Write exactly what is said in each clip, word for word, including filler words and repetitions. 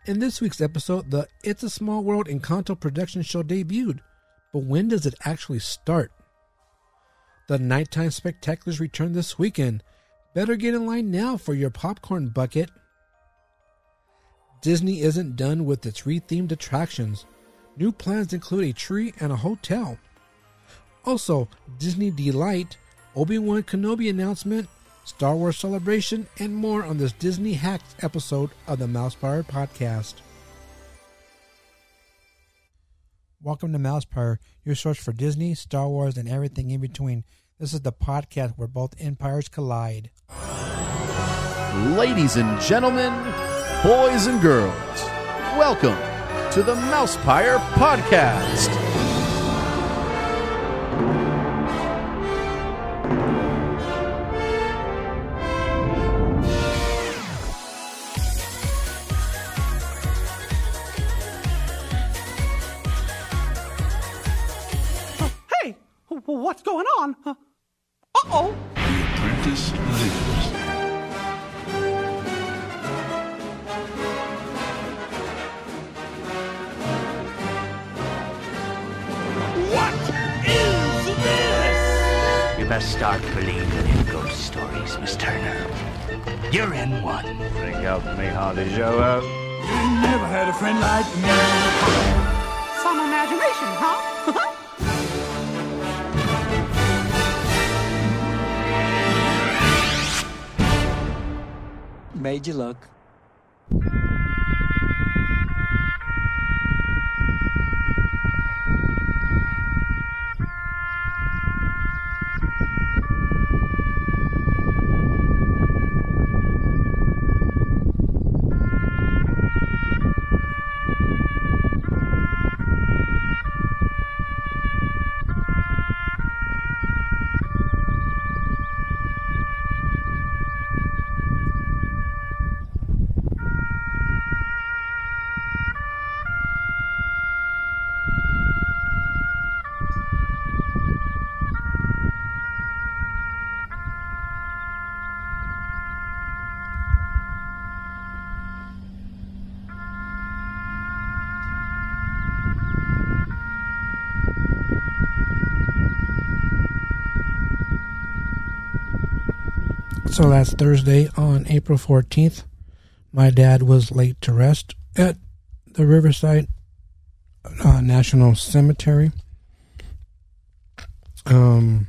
In this week's episode, the It's a Small World Encanto production show debuted, but when does it actually start? The Nighttime Spectaculars return this weekend. Better get in line now for your popcorn bucket. Disney isn't done with its rethemed attractions. New plans include a tree and a hotel. Also, Disney Delight, Obi-Wan Kenobi announcement, Star Wars Celebration, and more on this Disney Hacks episode of the Mousepire Podcast. Welcome to Mousepire, your source for Disney, Star Wars, and everything in between. This is the podcast where both empires collide. Ladies and gentlemen, boys and girls, welcome to the Mousepire Podcast. What's going on? Uh, Uh-oh. The Apprentice lives. What is this? You best start believing in ghost stories, Miss Turner. You're in one. Think help me how to show up. You never had a friend like me. Some imagination, huh? Made you look. So last Thursday on April fourteenth, my dad was laid to rest at the Riverside uh, National Cemetery. Um,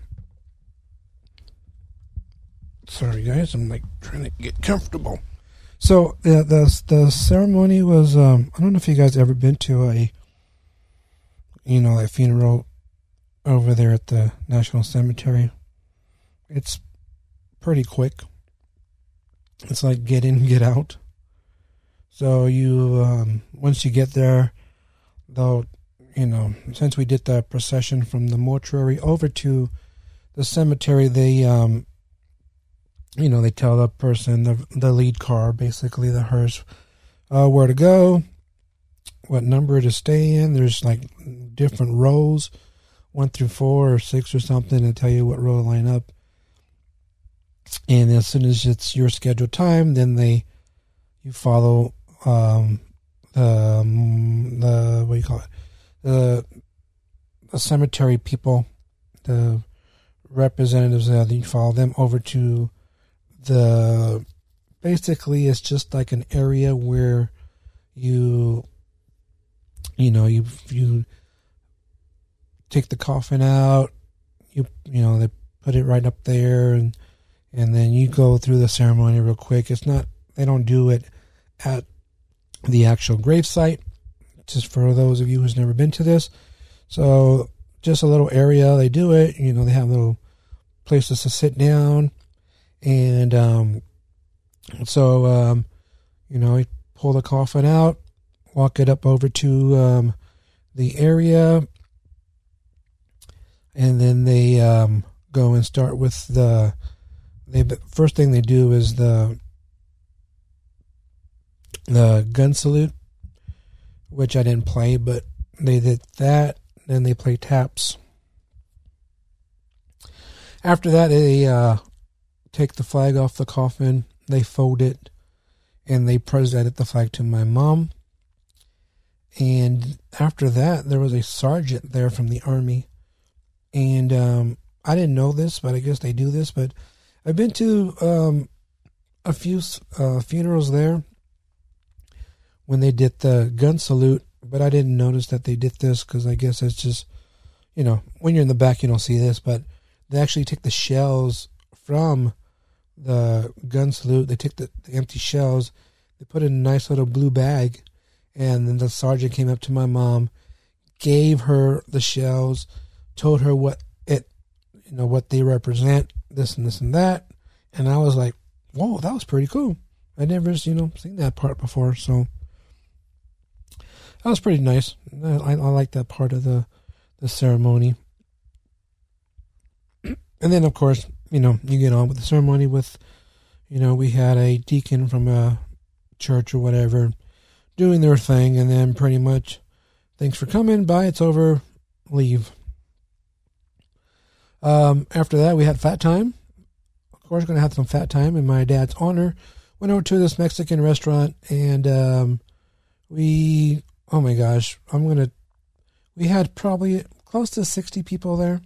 sorry guys, I'm like trying to get comfortable. So the the, the ceremony was, um, I don't know if you guys ever been to a, you know, a funeral over there at the National Cemetery. It's pretty quick. It's like get in, get out. So you, um, once you get there, they'll, you know, since we did the procession from the mortuary over to the cemetery, they, um, you know, they tell the person, the the lead car, basically the hearse, uh, where to go, what number to stay in. There's like different rows, one through four or six or something, and tell you what row to line up. And as soon as it's your scheduled time, then they, you follow, um, the, um, the, what do you call it? The, the cemetery people, the representatives, uh, you follow them over to the, basically it's just like an area where you, you know, you, you take the coffin out, you, you know, they put it right up there, and, And then you go through the ceremony real quick. It's not, they don't do it at the actual gravesite, just for those of you who's never been to this. So just a little area, they do it. You know, they have little places to sit down. And um, so, um, you know, you pull the coffin out, walk it up over to um, the area. And then they um, go and start with the... They first thing they do is the the gun salute, which I didn't play, but they did that. Then they play taps. After that, they uh, take the flag off the coffin. They fold it, and they presented the flag to my mom. And after that, there was a sergeant there from the Army. And um, I didn't know this, but I guess they do this. But I've been to um, a few uh, funerals there when they did the gun salute. But I didn't notice that they did this because I guess it's just, you know, when you're in the back, you don't see this. But they actually take the shells from the gun salute. They take the, the empty shells. They put it in a nice little blue bag. And then the sergeant came up to my mom, gave her the shells, told her what it, you know, what they represent, this and this and that. And I was like, whoa, that was pretty cool. I never, you know, seen that part before. So that was pretty nice. I, I like that part of the, the ceremony. And then, of course, you know, you get on with the ceremony with, you know, we had a deacon from a church or whatever doing their thing, and then pretty much, thanks for coming, bye, it's over, leave. Um, after that, we had fat time. Of course, going to have some fat time in my dad's honor. Went over to this Mexican restaurant, and um, we, oh my gosh, I'm going to, we had probably close to sixty people there.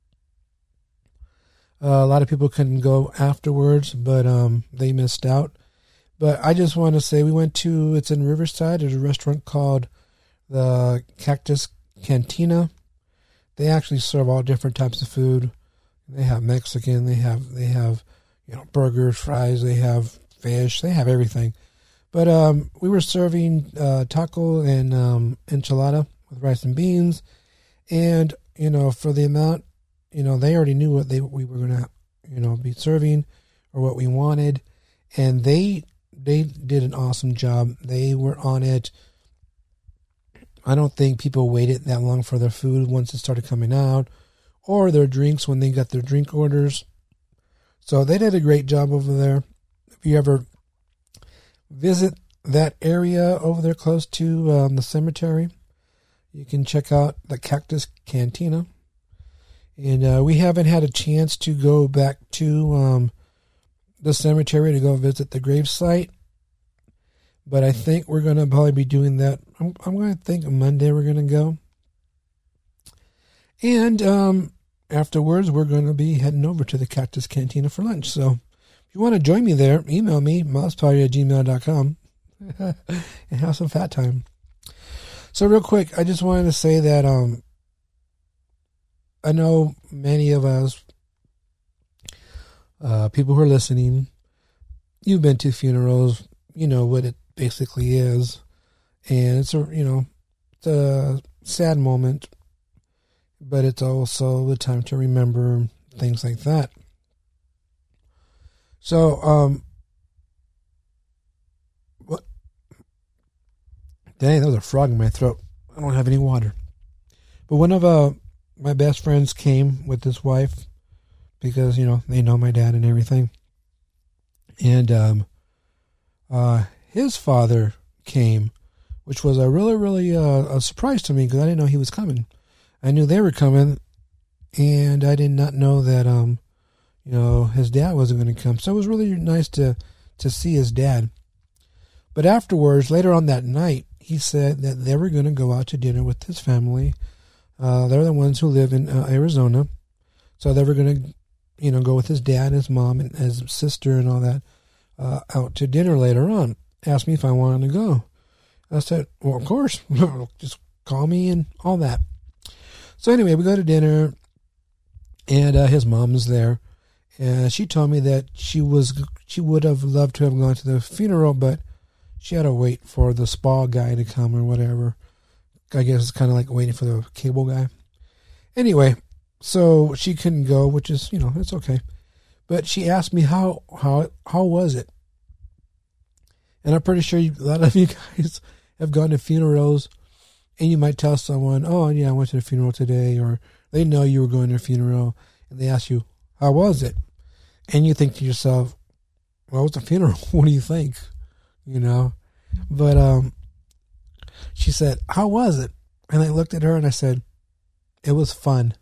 Uh, a lot of people couldn't go afterwards, but um, they missed out. But I just want to say we went to, it's in Riverside. There's a restaurant called the Cactus Cantina. They actually serve all different types of food. They have Mexican. They have, they have, you know, burgers, fries. They have fish. They have everything. But um, we were serving uh, taco and um, enchilada with rice and beans. And, you know, for the amount, you know, they already knew what they we were going to, you know, be serving or what we wanted. And they... They did an awesome job. They were on it. I don't think people waited that long for their food once it started coming out, or their drinks when they got their drink orders. So they did a great job over there. If you ever visit that area over there close to um, the cemetery, you can check out the Cactus Cantina. And uh, we haven't had a chance to go back to um, the cemetery to go visit the gravesite, but I think we're going to probably be doing that. I'm, I'm going to think Monday we're going to go. And um, afterwards, we're going to be heading over to the Cactus Cantina for lunch. So if you want to join me there, email me, mouseparty at gmail dot com, and have some fat time. So real quick, I just wanted to say that um, I know many of us, Uh, people who are listening, you've been to funerals, you know what it basically is. And it's a, you know, it's a sad moment, but it's also a time to remember things like that. So, um, what? Dang, there was a frog in my throat. I don't have any water. But one of uh, my best friends came with his wife, because, you know, they know my dad and everything. And um, uh, his father came, which was a really, really uh, a surprise to me because I didn't know he was coming. I knew they were coming, and I did not know that, um, you know, his dad wasn't going to come. So it was really nice to, to see his dad. But afterwards, later on that night, he said that they were going to go out to dinner with his family. Uh, they're the ones who live in uh, Arizona. So they were going to, you know, go with his dad, his mom, and his sister and all that uh, out to dinner later on. Asked me if I wanted to go. I said, well, of course. Just call me and all that. So anyway, we go to dinner, and uh, his mom is there. And she told me that she was she would have loved to have gone to the funeral, but she had to wait for the spa guy to come or whatever. I guess it's kind of like waiting for the cable guy. Anyway, so she couldn't go, which is, you know, it's okay. But she asked me how how how was it? And I'm pretty sure you, a lot of you guys have gone to funerals, and you might tell someone, oh, yeah, I went to the funeral today, or they know you were going to a funeral, and they ask you, how was it? And you think to yourself, well, it's a funeral. What do you think? You know? But um, she said, how was it? And I looked at her and I said, it was fun.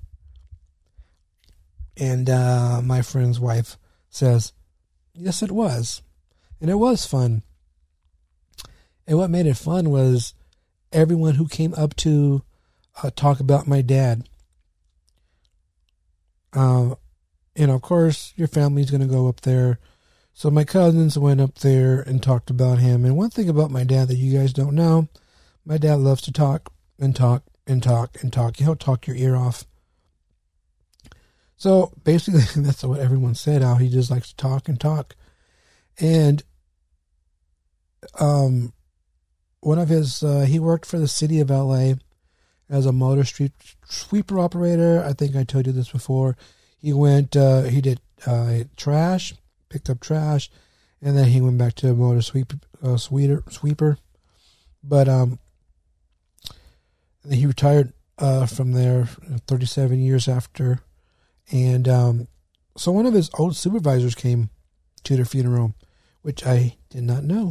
And uh, my friend's wife says, yes, it was. And it was fun. And what made it fun was everyone who came up to uh, talk about my dad. Uh, and of course, your family's going to go up there. So my cousins went up there and talked about him. And one thing about my dad that you guys don't know, my dad loves to talk and talk and talk and talk. He'll talk your ear off. So basically, that's what everyone said, how he just likes to talk and talk. And um, one of his, uh, he worked for the city of L A as a motor street sweeper operator. I think I told you this before. He went, uh, he did uh, trash, picked up trash, and then he went back to a motor sweep, uh, sweeper, sweeper. But um, he retired uh, from there thirty-seven years after. And um, so one of his old supervisors came to their funeral, which I did not know.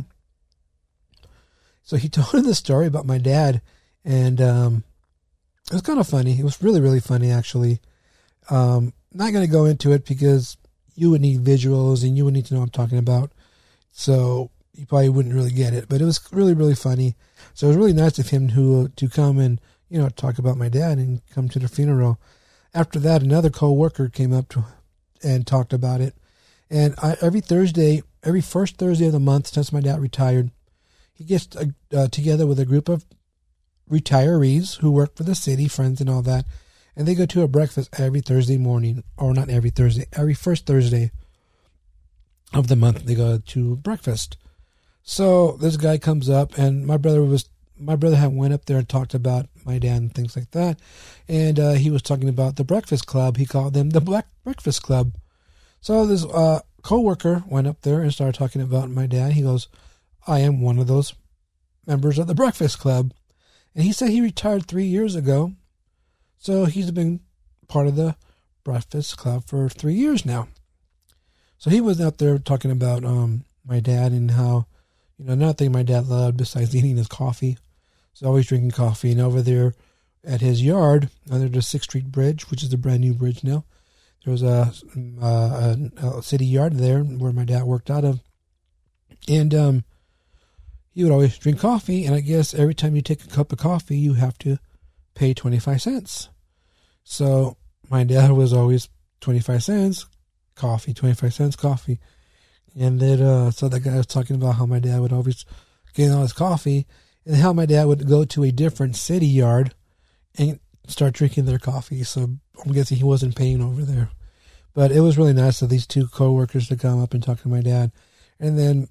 So he told him the story about my dad, and um, it was kind of funny. It was really, really funny, actually. Um, not going to go into it because you would need visuals and you would need to know what I'm talking about. So you probably wouldn't really get it, but it was really, really funny. So it was really nice of him to, to come and, you know, talk about my dad and come to the funeral. After that, another co-worker came up to and talked about it. And I, every Thursday, every first Thursday of the month since my dad retired, he gets uh, uh, together with a group of retirees who work for the city, friends and all that. And they go to a breakfast every Thursday morning, or not every Thursday, every first Thursday of the month, they go to breakfast. So this guy comes up, and my brother was, my brother had went up there and talked about my dad and things like that. And uh, he was talking about the Breakfast Club. He called them the Black Breakfast Club. So this uh, co-worker went up there and started talking about my dad. He goes, I am one of those members of the Breakfast Club. And he said he retired three years ago. So he's been part of the Breakfast Club for three years now. So he was out there talking about um, my dad and how, you know, another thing my dad loved besides eating is coffee. He's always drinking coffee. And over there at his yard, under the sixth Street Bridge, which is a brand new bridge now, there was a, a, a city yard there where my dad worked out of. And um, he would always drink coffee. And I guess every time you take a cup of coffee, you have to pay twenty-five cents. So my dad was always twenty-five cents, coffee, twenty-five cents, coffee. And then, uh, so the guy was talking about how my dad would always get all his coffee and how my dad would go to a different city yard and start drinking their coffee. So I'm guessing he wasn't paying over there. But it was really nice of these two co-workers to come up and talk to my dad. And then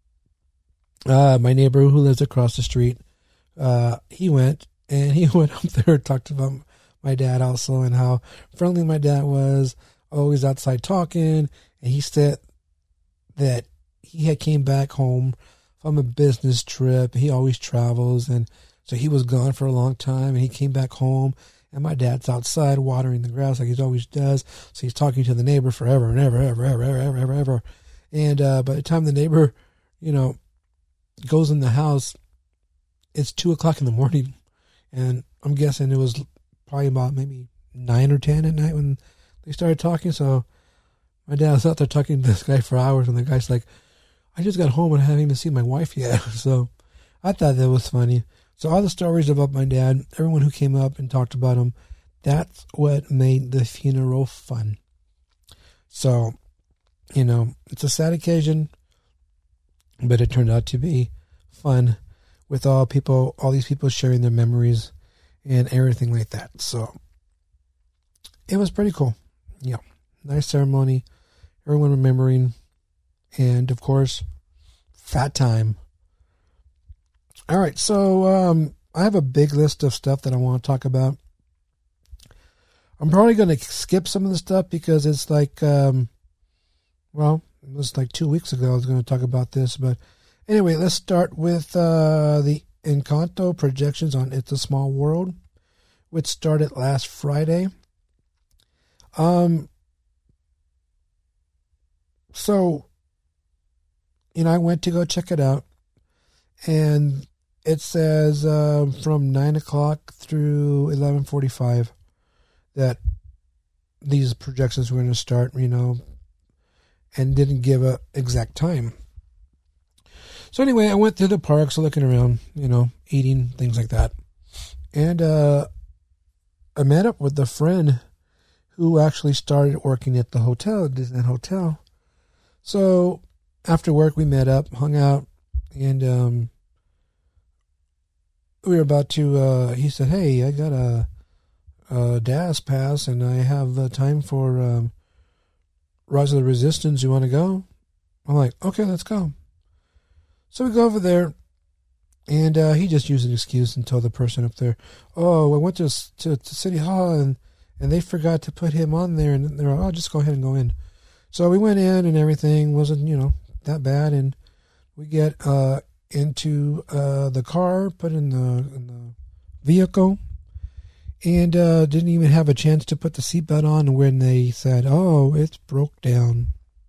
uh, my neighbor who lives across the street, uh, he went and he went up there and talked about my dad also and how friendly my dad was, always outside talking. And he said that he had came back home from a business trip. He always travels, and so he was gone for a long time, and he came back home, and my dad's outside watering the grass like he always does. So he's talking to the neighbor forever and ever, ever, ever, ever, ever, ever, ever. And uh, by the time the neighbor, you know, goes in the house, it's two o'clock in the morning, and I'm guessing it was probably about maybe nine or ten at night when they started talking. So my dad was out there talking to this guy for hours, and the guy's like, I just got home and I haven't even seen my wife yet. So I thought that was funny. So all the stories about my dad, everyone who came up and talked about him, that's what made the funeral fun. So, you know, it's a sad occasion, but it turned out to be fun with all people, all these people sharing their memories and everything like that. So it was pretty cool. Yeah. Nice ceremony. Everyone remembering. And, of course, fat time. All right, so um, I have a big list of stuff that I want to talk about. I'm probably going to skip some of the stuff because it's like, um, well, it was like two weeks ago I was going to talk about this. But anyway, let's start with uh, the Encanto projections on It's a Small World, which started last Friday. Um. So, you know, I went to go check it out, and it says uh, from nine o'clock through eleven forty-five that these projections were going to start, you know, and didn't give a exact time. So anyway, I went through the parks, looking around, you know, eating, things like that. And uh, I met up with a friend who actually started working at the hotel, Disneyland Hotel. So after work, we met up, hung out, and um, we were about to, uh, he said, hey, I got a, a D A S pass, and I have uh, time for um, Rise of the Resistance. You want to go? I'm like, okay, let's go. So we go over there, and uh, he just used an excuse and told the person up there, oh, I went to, to, to City Hall, and, and they forgot to put him on there, and they're like, oh, just go ahead and go in. So we went in, and everything wasn't, you know, that bad, and we get uh, into uh, the car, put in the, in the vehicle, and uh, didn't even have a chance to put the seatbelt on when they said, oh, it's broke down.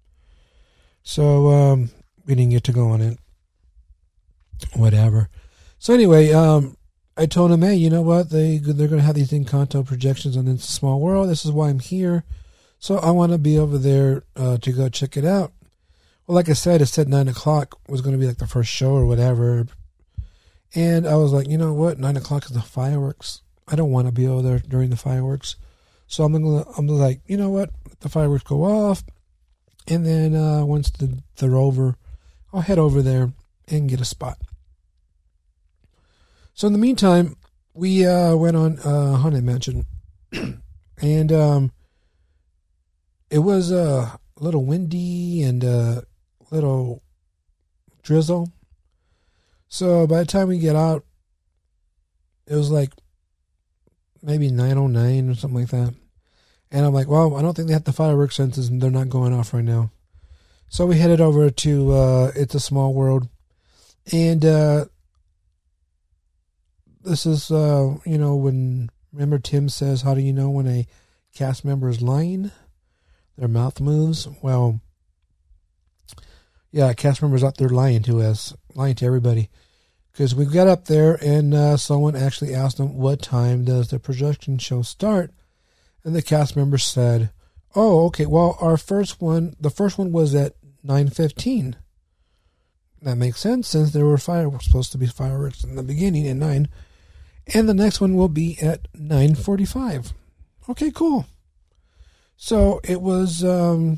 So um, we didn't get to go on it. Whatever. So anyway, um, I told him, hey, you know what? They, they're going to have these Encanto projections on It's a Small World. This is why I'm here. So I want to be over there uh, to go check it out. Well, like I said, it said nine o'clock was going to be like the first show or whatever. And I was like, you know what? nine o'clock is the fireworks. I don't want to be over there during the fireworks. So I'm gonna, I'm like, you know what? Let the fireworks go off. And then uh, once the, they're over, I'll head over there and get a spot. So in the meantime, we uh, went on uh, Haunted Mansion. And um, it was uh, a little windy and a little drizzle. So by the time we get out, it was like maybe nine oh nine or something like that. And I'm like, well, I don't think they have the fireworks sensors and they're not going off right now. So we headed over to uh, It's a Small World. And uh, this is, uh, you know, when, remember Tim says, how do you know when a cast member is lying? Their mouth moves. Well, yeah, cast members out there lying to us, lying to everybody. Because we got up there and uh, someone actually asked them, what time does the projection show start? And the cast member said, oh, okay, well, our first one, the first one was at nine fifteen. That makes sense since there were fireworks, supposed to be fireworks in the beginning at nine. And the next one will be at nine forty-five. Okay, cool. So it was, um,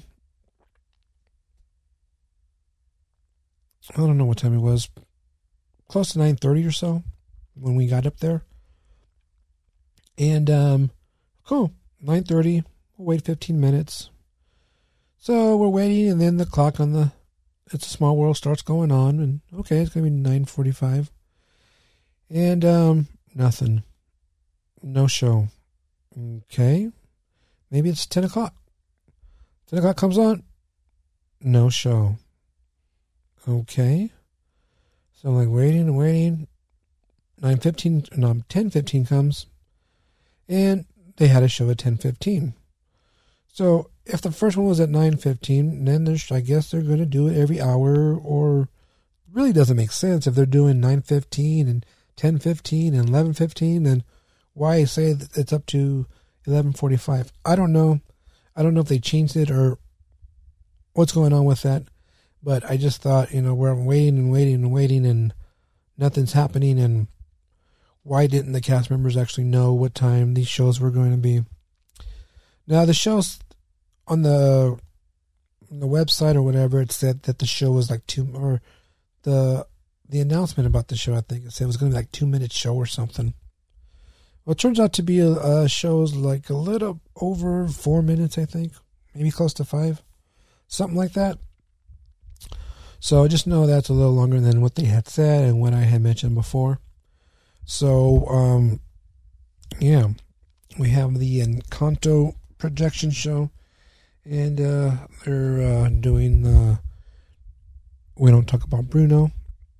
I don't know what time it was, close to nine thirty or so when we got up there. And, um, cool, nine thirty, we'll wait fifteen minutes. So we're waiting, and then the clock on the It's a Small World starts going on, and okay, it's going to be nine forty-five. And, um, nothing. No show. Okay. Maybe it's ten o'clock. ten o'clock comes on. No show. Okay. So I'm like waiting and waiting. nine fifteen, no, ten fifteen comes. And they had a show at ten fifteen. So if the first one was at nine fifteen, then there's, I guess they're going to do it every hour, or it really doesn't make sense. If they're doing nine fifteen and ten fifteen and eleven fifteen, then why say that it's up to eleven forty-five? I don't know. I don't know if they changed it or what's going on with that. But I just thought, you know, we're waiting and waiting and waiting and nothing's happening. And why didn't the cast members actually know what time these shows were going to be? Now, the shows on the on the website or whatever, it said that the show was like two, or the the announcement about the show, I think it said it was going to be like two minute show or something. Well, it turns out to be a, a show's like a little over four minutes, I think, maybe close to five, something like that. So I just know that's a little longer than what they had said and what I had mentioned before. So, um, yeah, we have the Encanto projection show, and uh, they're uh, doing the We Don't Talk About Bruno.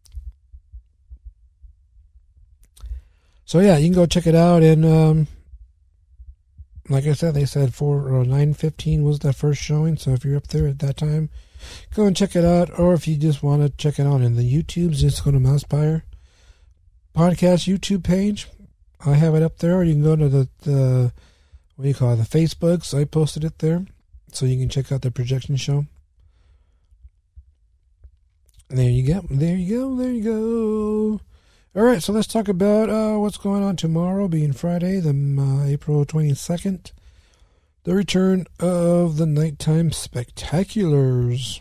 So yeah, you can go check it out, and um, like I said, they said for uh, nine fifteen was the first showing. So if you're up there at that time, go and check it out. Or if you just want to check it out in the YouTubes, just go to Mousepire Podcast YouTube page. I have it up there. Or you can go to the, the what do you call it, the Facebooks. I posted it there, so you can check out the projection show. There you go. There you go. There you go. All right, so let's talk about uh, what's going on tomorrow, being Friday, the uh, April twenty-second. The return of the Nighttime Spectaculars.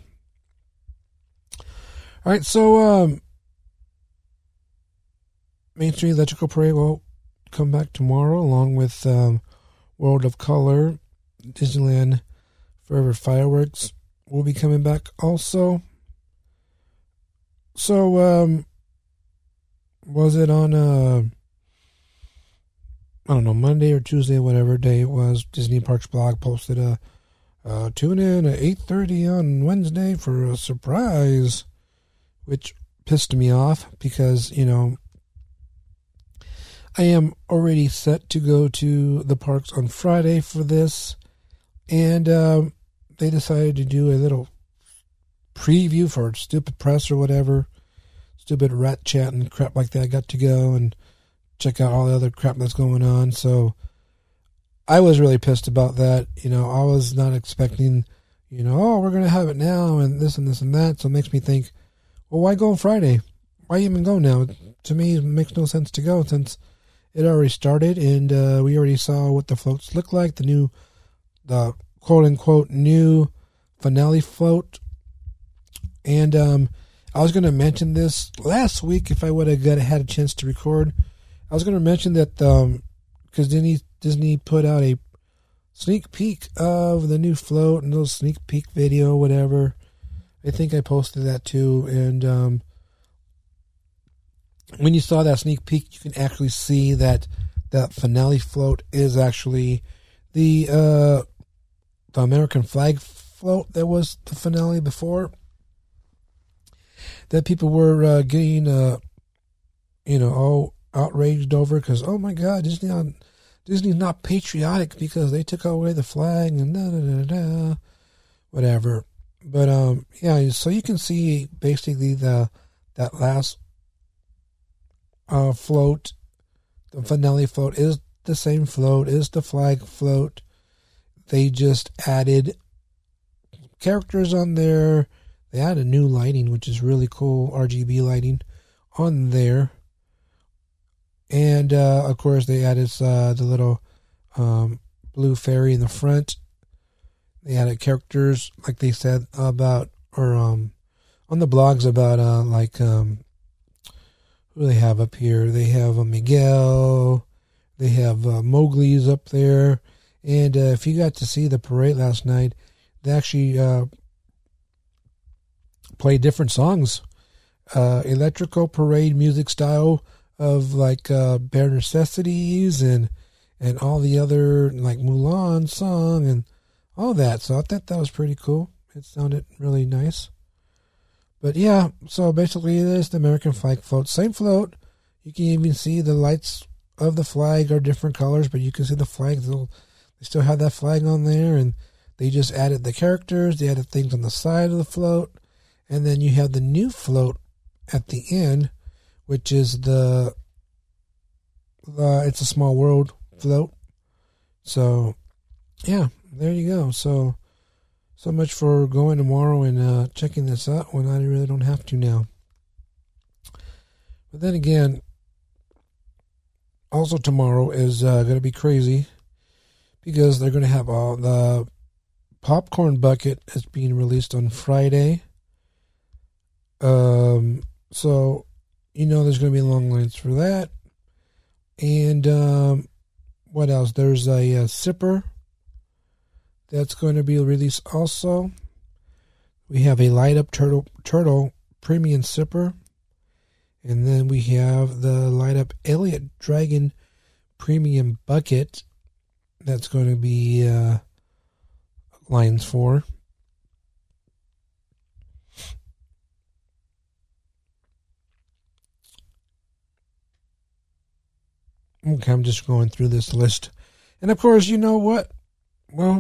All right, so um, Main Street Electrical Parade will come back tomorrow, along with um, World of Color, Disneyland Forever Fireworks will be coming back also. So, um, was it on, uh, I don't know, Monday or Tuesday, whatever day it was, Disney Parks blog posted a, uh, tune in at eight thirty on Wednesday for a surprise, which pissed me off because, you know, I am already set to go to the parks on Friday for this, and um, they decided to do a little preview for Stupid Press or whatever, stupid rat chat and crap like that. I got to go and check out all the other crap that's going on, so I was really pissed about that. You know, I was not expecting, you know, oh, we're going to have it now and this and this and that, so it makes me think, well, why go on Friday? Why even go now? To me, it makes no sense to go since it already started, and uh, we already saw what the floats look like, the new, the quote-unquote new finale float. And um, I was going to mention this last week if I would have got, had a chance to record. I was going to mention that because um, Disney, Disney put out a sneak peek of the new float and those sneak peek video, whatever. I think I posted that too. And um, when you saw that sneak peek, you can actually see that that finale float is actually the uh, the American flag float that was the finale before. That people were uh, getting, uh, you know, all outraged over because, oh my God, Disney on, Disney's not patriotic because they took away the flag and da da da da, whatever. But um, yeah, so you can see basically the that last uh, float, the finale float is the same float, is the flag float. They just added characters on there. They added new lighting, which is really cool, R G B lighting on there. And, uh, of course, they added uh, the little um, blue fairy in the front. They added characters, like they said, about, or um, on the blogs about, uh, like, um, who do they have up here? They have uh, Miguel. They have uh, Mowgli's up there. And uh, if you got to see the parade last night, they actually uh, play different songs, uh, electrical parade music style of like uh, Bare Necessities and and all the other like Mulan song and all that. So I thought that was pretty cool. It sounded really nice. But yeah, so basically it is the American flag float, same float. You can even see the lights of the flag are different colors, but you can see the flag. They still have that flag on there, and they just added the characters. They added things on the side of the float. And then you have the new float at the end, which is the, uh, it's a small world float. So, yeah, there you go. So, so much for going tomorrow and uh, checking this out when I really don't have to now. But then again, also tomorrow is uh, going to be crazy because they're going to have all the popcorn bucket is being released on Friday. Um, so, you know, there's going to be long lines for that. And, um, what else? There's a, a sipper that's going to be released also. We have a light up turtle, turtle premium sipper. And then we have the light up Elliott Dragon premium bucket that's going to be, uh, lines for. Okay, I'm just going through this list. And of course, you know what? Well,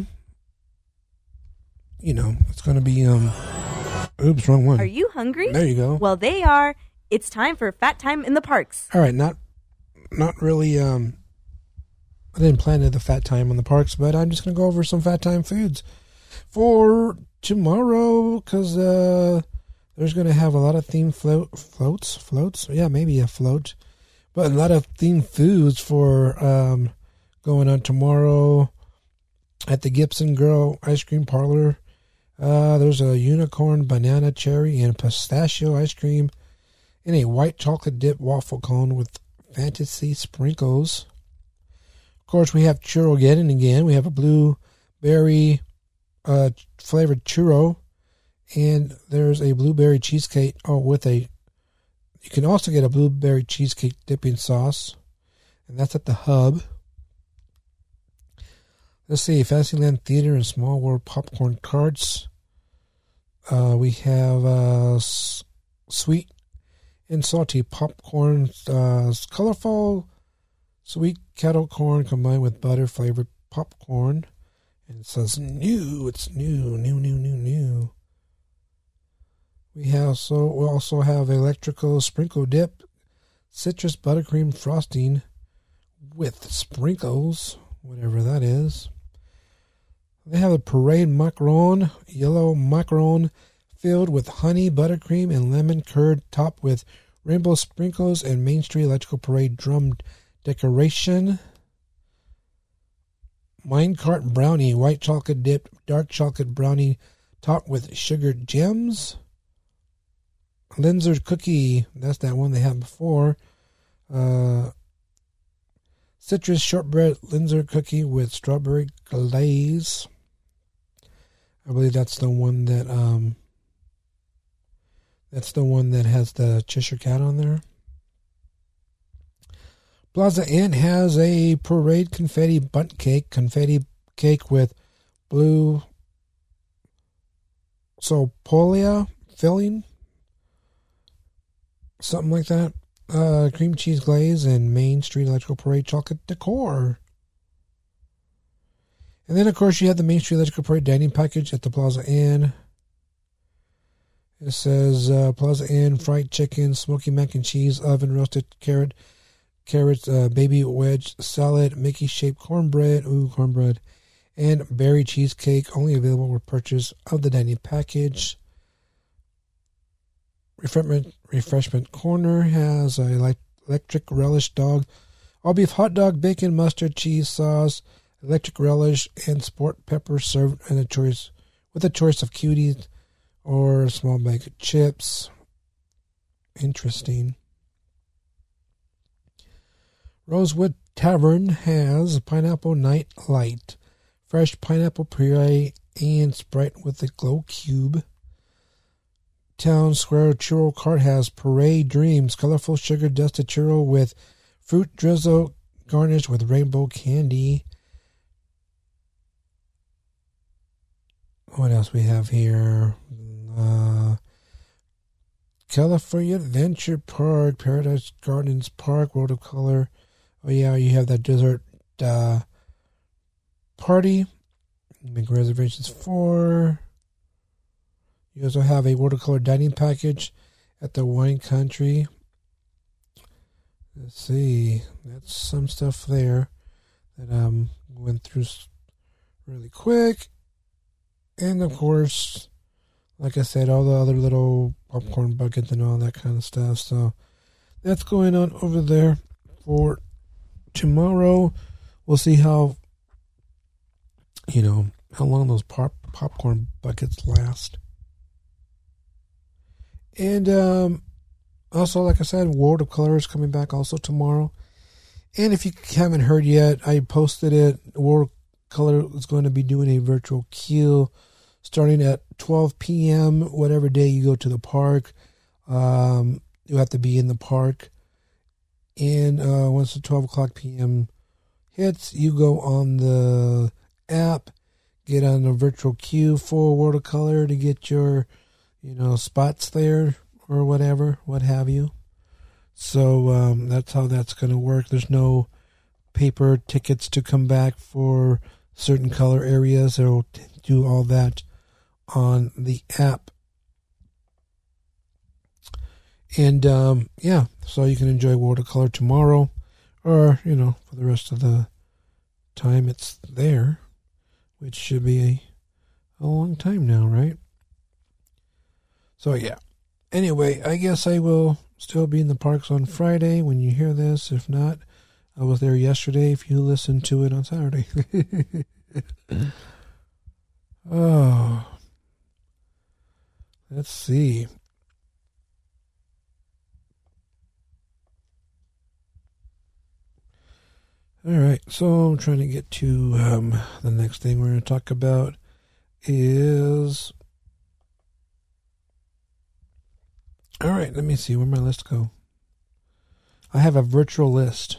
you know, it's going to be, um, oops, wrong one. Are you hungry? There you go. Well, they are. It's time for Fat Time in the Parks. All right, not, not really, um, I didn't plan to the Fat Time on the parks, but I'm just going to go over some Fat Time foods for tomorrow because, uh, There's going to have a lot of themed float, floats, floats, yeah, maybe a float, but a lot of themed foods for um, going on tomorrow at the Gibson Girl Ice Cream Parlor. Uh, there's a unicorn, banana, cherry, and pistachio ice cream in a white chocolate dip waffle cone with fantasy sprinkles. Of course, we have Churrogeddon again. We have a blueberry uh, flavored churro. And there's a blueberry cheesecake. Oh, with a, you can also get a blueberry cheesecake dipping sauce. And that's at the Hub. Let's see, Fantasyland Theater and Small World Popcorn Carts. Uh, we have uh, s- sweet and salty popcorn. Uh, colorful sweet kettle corn combined with butter flavored popcorn. And it says new. It's new, new, new, new, new. We have so we also have electrical sprinkle dip, citrus buttercream frosting with sprinkles, whatever that is. They have a parade macaron, yellow macaron filled with honey, buttercream, and lemon curd, topped with rainbow sprinkles and Main Street Electrical Parade drum decoration. Minecart brownie, white chocolate dip, dark chocolate brownie, topped with sugared gems. Linzer cookie, that's that one they had before. Uh, citrus shortbread Linzer cookie with strawberry glaze. I believe that's the one that um, that's the one that has the Cheshire Cat on there. Plaza Inn has a parade confetti bundt cake, confetti cake with blue sopolia filling. Something like that. Uh, cream cheese glaze and Main Street Electrical Parade chocolate decor. And then, of course, you have the Main Street Electrical Parade dining package at the Plaza Inn. It says uh, Plaza Inn fried chicken, smoky mac and cheese, oven roasted carrot, carrots, uh, baby wedge salad, Mickey-shaped cornbread, ooh, cornbread, and berry cheesecake, only available with purchase of the dining package. Refreshment, refreshment corner has a electric relish dog, all beef hot dog, bacon, mustard, cheese sauce, electric relish, and sport pepper served in a choice with a choice of cuties or a small bag of chips. Interesting. Rosewood Tavern has Pineapple Night Light, fresh pineapple puree, and Sprite with a glow cube. Town Square Churro Cart has Parade Dreams, colorful sugar dusted churro with fruit drizzle garnished with rainbow candy. What else we have here? Uh, California Adventure Park, Paradise Gardens Park, World of Color. Oh yeah, you have that dessert uh, party. Make reservations for. You also have a World of Color dining package at the Wine Country. Let's see. That's some stuff there that um went through really quick. And, of course, like I said, all the other little popcorn buckets and all that kind of stuff. So that's going on over there for tomorrow. We'll see how, you know, how long those pop popcorn buckets last. And um, also, like I said, World of Color is coming back also tomorrow. And if you haven't heard yet, I posted it. World of Color is going to be doing a virtual queue starting at twelve p.m. whatever day you go to the park. Um, you have to be in the park. And uh, once the twelve o'clock p.m. hits, you go on the app, get on the virtual queue for World of Color to get your, you know, spots there or whatever, what have you. So um, that's how that's going to work. There's no paper tickets to come back for certain color areas. They'll do all that on the app. And um, yeah, so you can enjoy World of Color tomorrow, or, you know, for the rest of the time it's there, which should be a, a long time now, right? So yeah, anyway, I guess I will still be in the parks on Friday when you hear this. If not, I was there yesterday if you listen to it on Saturday. Oh, let's see. All right, so I'm trying to get to um, the next thing we're going to talk about is... All right, let me see. Where'd my list go? I have a virtual list.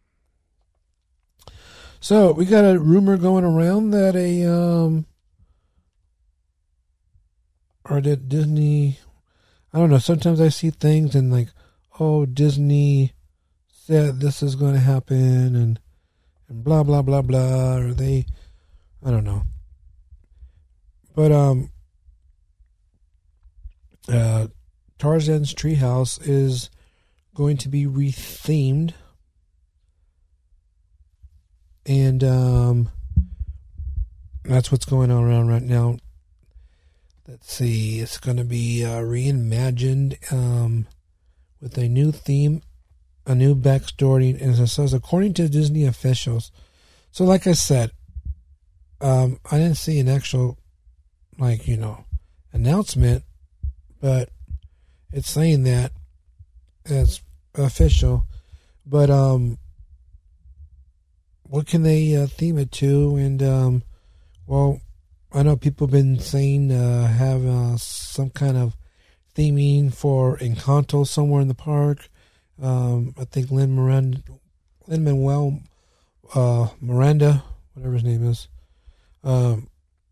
So we got a rumor going around that a... Um, or did Disney... I don't know. Sometimes I see things and like, oh, Disney said this is going to happen and... and blah, blah, blah, blah, or they, I don't know. But, um, uh, Tarzan's Treehouse is going to be rethemed. And, um, that's what's going on around right now. Let's see, it's going to be, uh, reimagined, um, with a new theme, a new backstory, and it says according to Disney officials. So like I said, um, I didn't see an actual, like, you know, announcement, but it's saying that it's official. But um, what can they uh, theme it to? And um, well, I know people have been saying uh, have uh, some kind of theming for Encanto somewhere in the park. Um, I think Lin Miranda, Lin Manuel uh, Miranda, whatever his name is, um,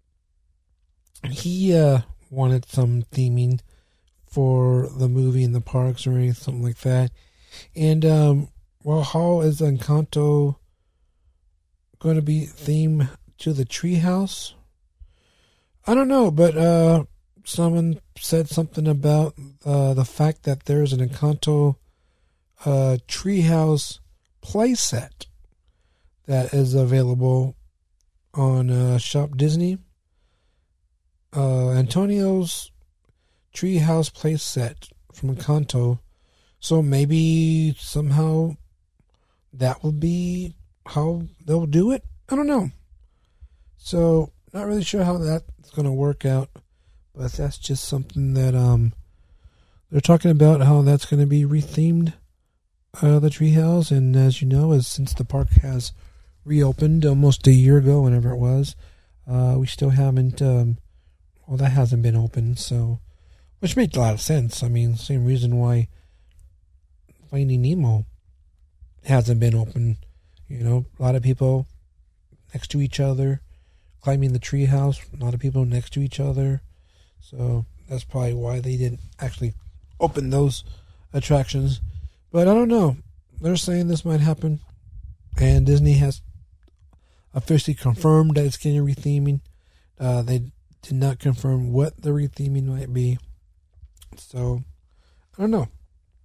he uh, wanted some theming for the movie in the parks or anything, something like that. And um, well, how is Encanto going to be themed to the treehouse? I don't know, but uh, someone said something about uh, the fact that there's an Encanto Uh, treehouse playset that is available on uh, Shop Disney. Uh, Antonio's treehouse playset from Encanto. So maybe somehow that will be how they'll do it. I don't know. So not really sure how that's going to work out, but that's just something that um they're talking about, how that's going to be rethemed. Uh, the treehouse, and as you know, as since the park has reopened almost a year ago, whenever it was, uh, we still haven't. Um, well, that hasn't been open, so which makes a lot of sense. I mean, same reason why Finding Nemo hasn't been open. You know, a lot of people next to each other, climbing the treehouse. A lot of people next to each other, so that's probably why they didn't actually open those attractions. But I don't know. They're saying this might happen. And Disney has officially confirmed that it's getting a retheming. Uh, they did not confirm what the retheming might be. So, I don't know.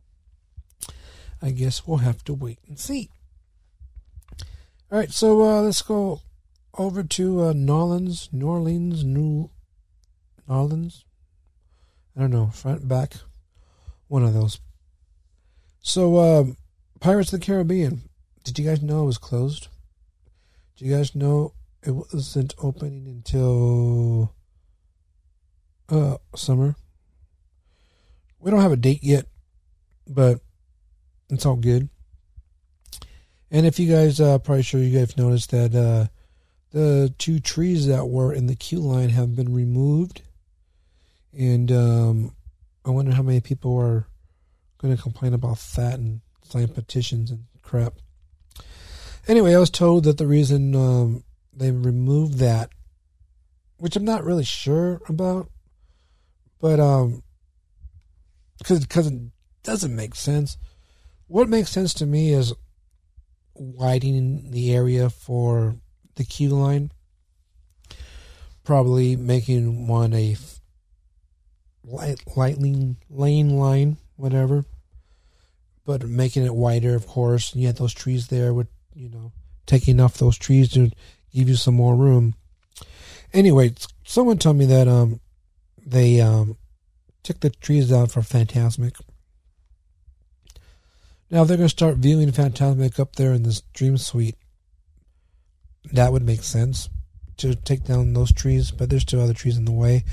I guess we'll have to wait and see. All right, so uh, let's go over to uh, New Orleans. New Orleans, New Orleans. I don't know, front, back. One of those. So, um, Pirates of the Caribbean. Did you guys know it was closed? Did you guys know it wasn't opening until uh, summer? We don't have a date yet, but it's all good. And if you guys, uh, probably sure you guys noticed that uh, the two trees that were in the queue line have been removed. And um, I wonder how many people are going to complain about that and sign petitions and crap. Anyway, I was told that the reason um, they removed that, which I'm not really sure about, but um, because because it doesn't make sense. What makes sense to me is widening the area for the queue line, probably making one a light, lightning lane line, whatever. But making it wider, of course. And you had those trees there with, you know, taking off those trees to give you some more room. Anyway, someone told me that um they um took the trees down for Fantasmic. Now, if they're going to start viewing Fantasmic up there in this Dream Suite, that would make sense to take down those trees, but there's still other trees in the way.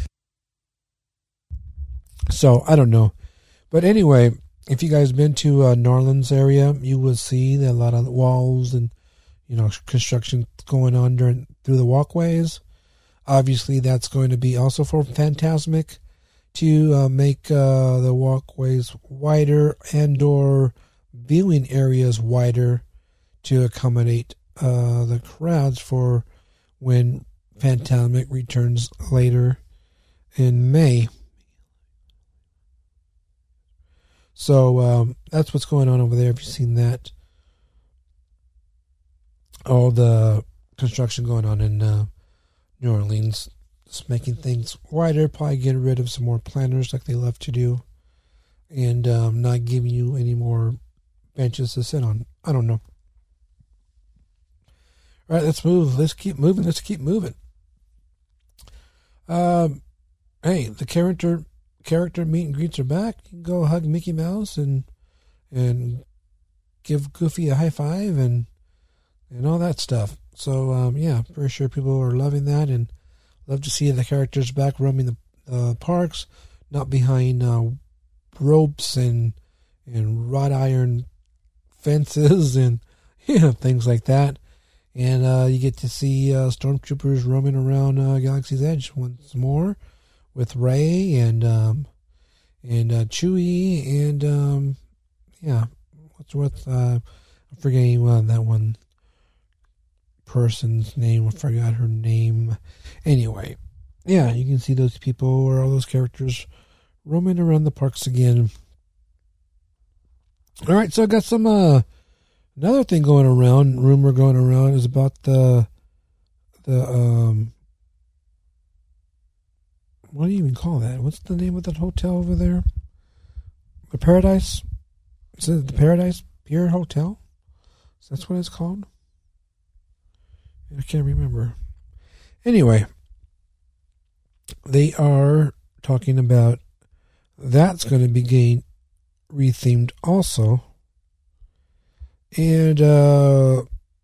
So, I don't know. But anyway, if you guys been to uh, New Orleans area, you will see that a lot of walls and, you know, construction going on during through the walkways. Obviously, that's going to be also for Fantasmic to uh, make uh, the walkways wider and or viewing areas wider to accommodate uh, the crowds for when Fantasmic returns later in May. So um, that's what's going on over there. If you've seen that, all the construction going on in uh, New Orleans, just making things wider, probably getting rid of some more planners like they love to do, and um, not giving you any more benches to sit on. I don't know. All right, let's move. Let's keep moving. Let's keep moving. Um, hey, the character character meet and greets are back. You can go hug Mickey Mouse and and give Goofy a high five and and all that stuff. So um, yeah, pretty sure people are loving that and love to see the characters back roaming the uh, parks, not behind uh, ropes and and wrought iron fences and you know things like that. And uh, you get to see uh, stormtroopers roaming around uh, Galaxy's Edge once more with Rey and um, and uh, Chewie and um, yeah, what's with uh, I'm forgetting uh, that one person's name. I forgot her name. Anyway, yeah, you can see those people or all those characters roaming around the parks again. All right, so I got some. Uh, Another thing going around, rumor going around, is about the, the, um, what do you even call that? What's the name of that hotel over there? The Paradise? Is it the Paradise Pier Hotel? That's what it's called? I can't remember. Anyway, they are talking about that's going to be getting rethemed also. And uh,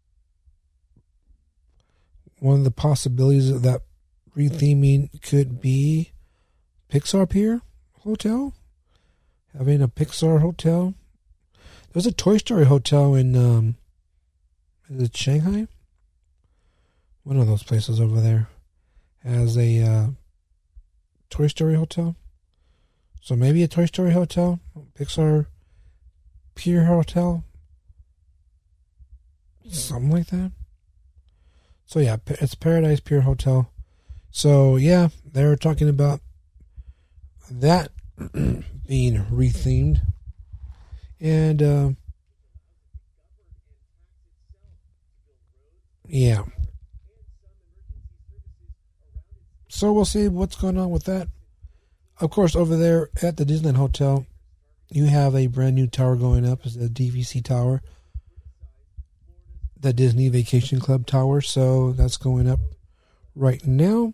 one of the possibilities of that retheming could be Pixar Pier Hotel. Having a Pixar hotel. There's a Toy Story hotel in, um, is it Shanghai? One of those places over there has a uh, Toy Story hotel. So maybe a Toy Story hotel, Pixar Pier Hotel. Something like that. So yeah, it's Paradise Pier Hotel. So yeah, they're talking about that being rethemed. And uh, yeah. So we'll see what's going on with that. Of course, over there at the Disneyland Hotel, you have a brand new tower going up. It's the D V C Tower. The Disney Vacation Club Tower, so that's going up right now.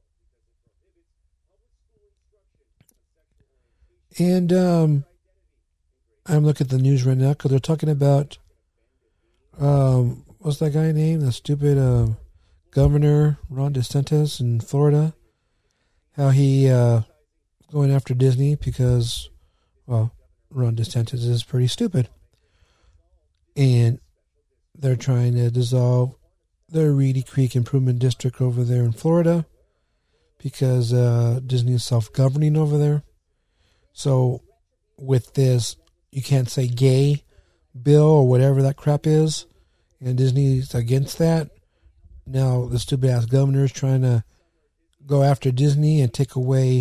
And um, I'm looking at the news right now because they're talking about um, what's that guy name? The stupid uh, governor Ron DeSantis in Florida. How he uh, going after Disney because, well, Ron DeSantis is pretty stupid, and they're trying to dissolve the Reedy Creek Improvement District over there in Florida because uh, Disney is self-governing over there. So with this, you can't say gay bill or whatever that crap is, and Disney's against that. Now the stupid-ass governor is trying to go after Disney and take away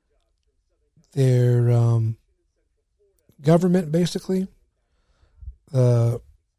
their um, government, basically. Uh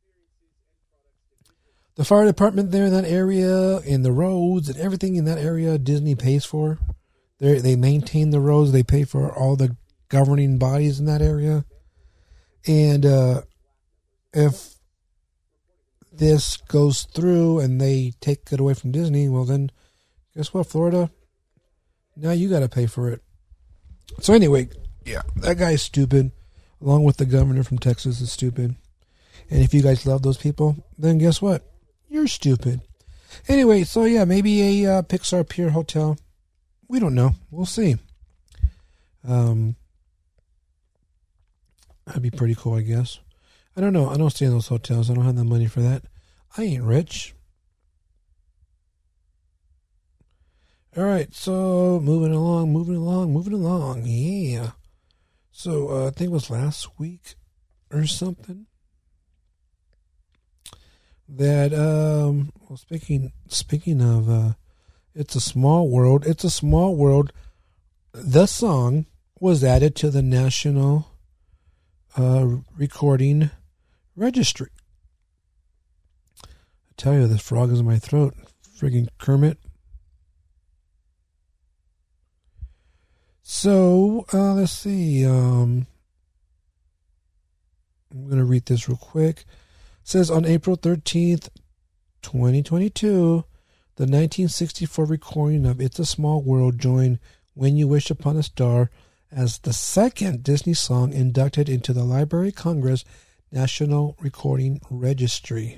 The fire department there in that area, and the roads and everything in that area, Disney pays for. They they maintain the roads. They pay for all the governing bodies in that area. And uh, if this goes through and they take it away from Disney, well then, guess what, Florida? Now you got to pay for it. So anyway, yeah, that guy's stupid, along with the governor from Texas is stupid. And if you guys love those people, then guess what? You're stupid. Anyway, so yeah, maybe a uh, Pixar Pier Hotel. We don't know. We'll see. Um, that'd be pretty cool, I guess. I don't know. I don't stay in those hotels. I don't have the money for that. I ain't rich. All right, so moving along, moving along, moving along. Yeah. So uh, I think it was last week or something that um well speaking speaking of uh It's a Small World, It's a Small World, the song was added to the National uh Recording Registry. I tell you, this frog is in my throat. Friggin' Kermit. So uh let's see, um I'm gonna read this real quick. It says on April thirteenth, twenty twenty-two, the nineteen sixty-four recording of It's a Small World joined When You Wish Upon a Star as the second Disney song inducted into the Library of Congress National Recording Registry.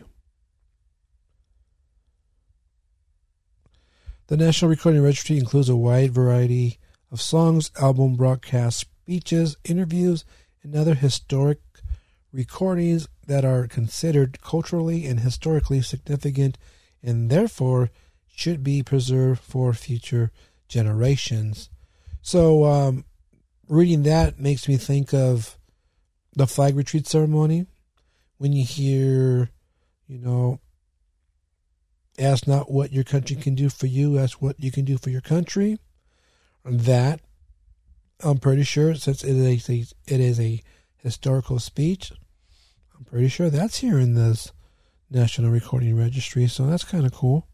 The National Recording Registry includes a wide variety of songs, album broadcasts, speeches, interviews, and other historic recordings that are considered culturally and historically significant and therefore should be preserved for future generations. So, um, reading that makes me think of the flag retreat ceremony. When you hear, you know, ask not what your country can do for you, ask what you can do for your country. That, I'm pretty sure, since it is a, it is a historical speech, I'm pretty sure that's here in this National Recording Registry, so that's kind of cool.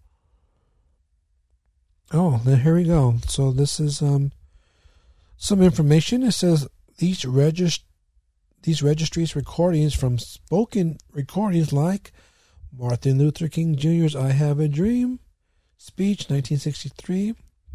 Oh, then here we go. So this is um some information. It says these regist these registries recordings from spoken recordings like Martin Luther King Junior's "I Have a Dream" speech, nineteen sixty-three.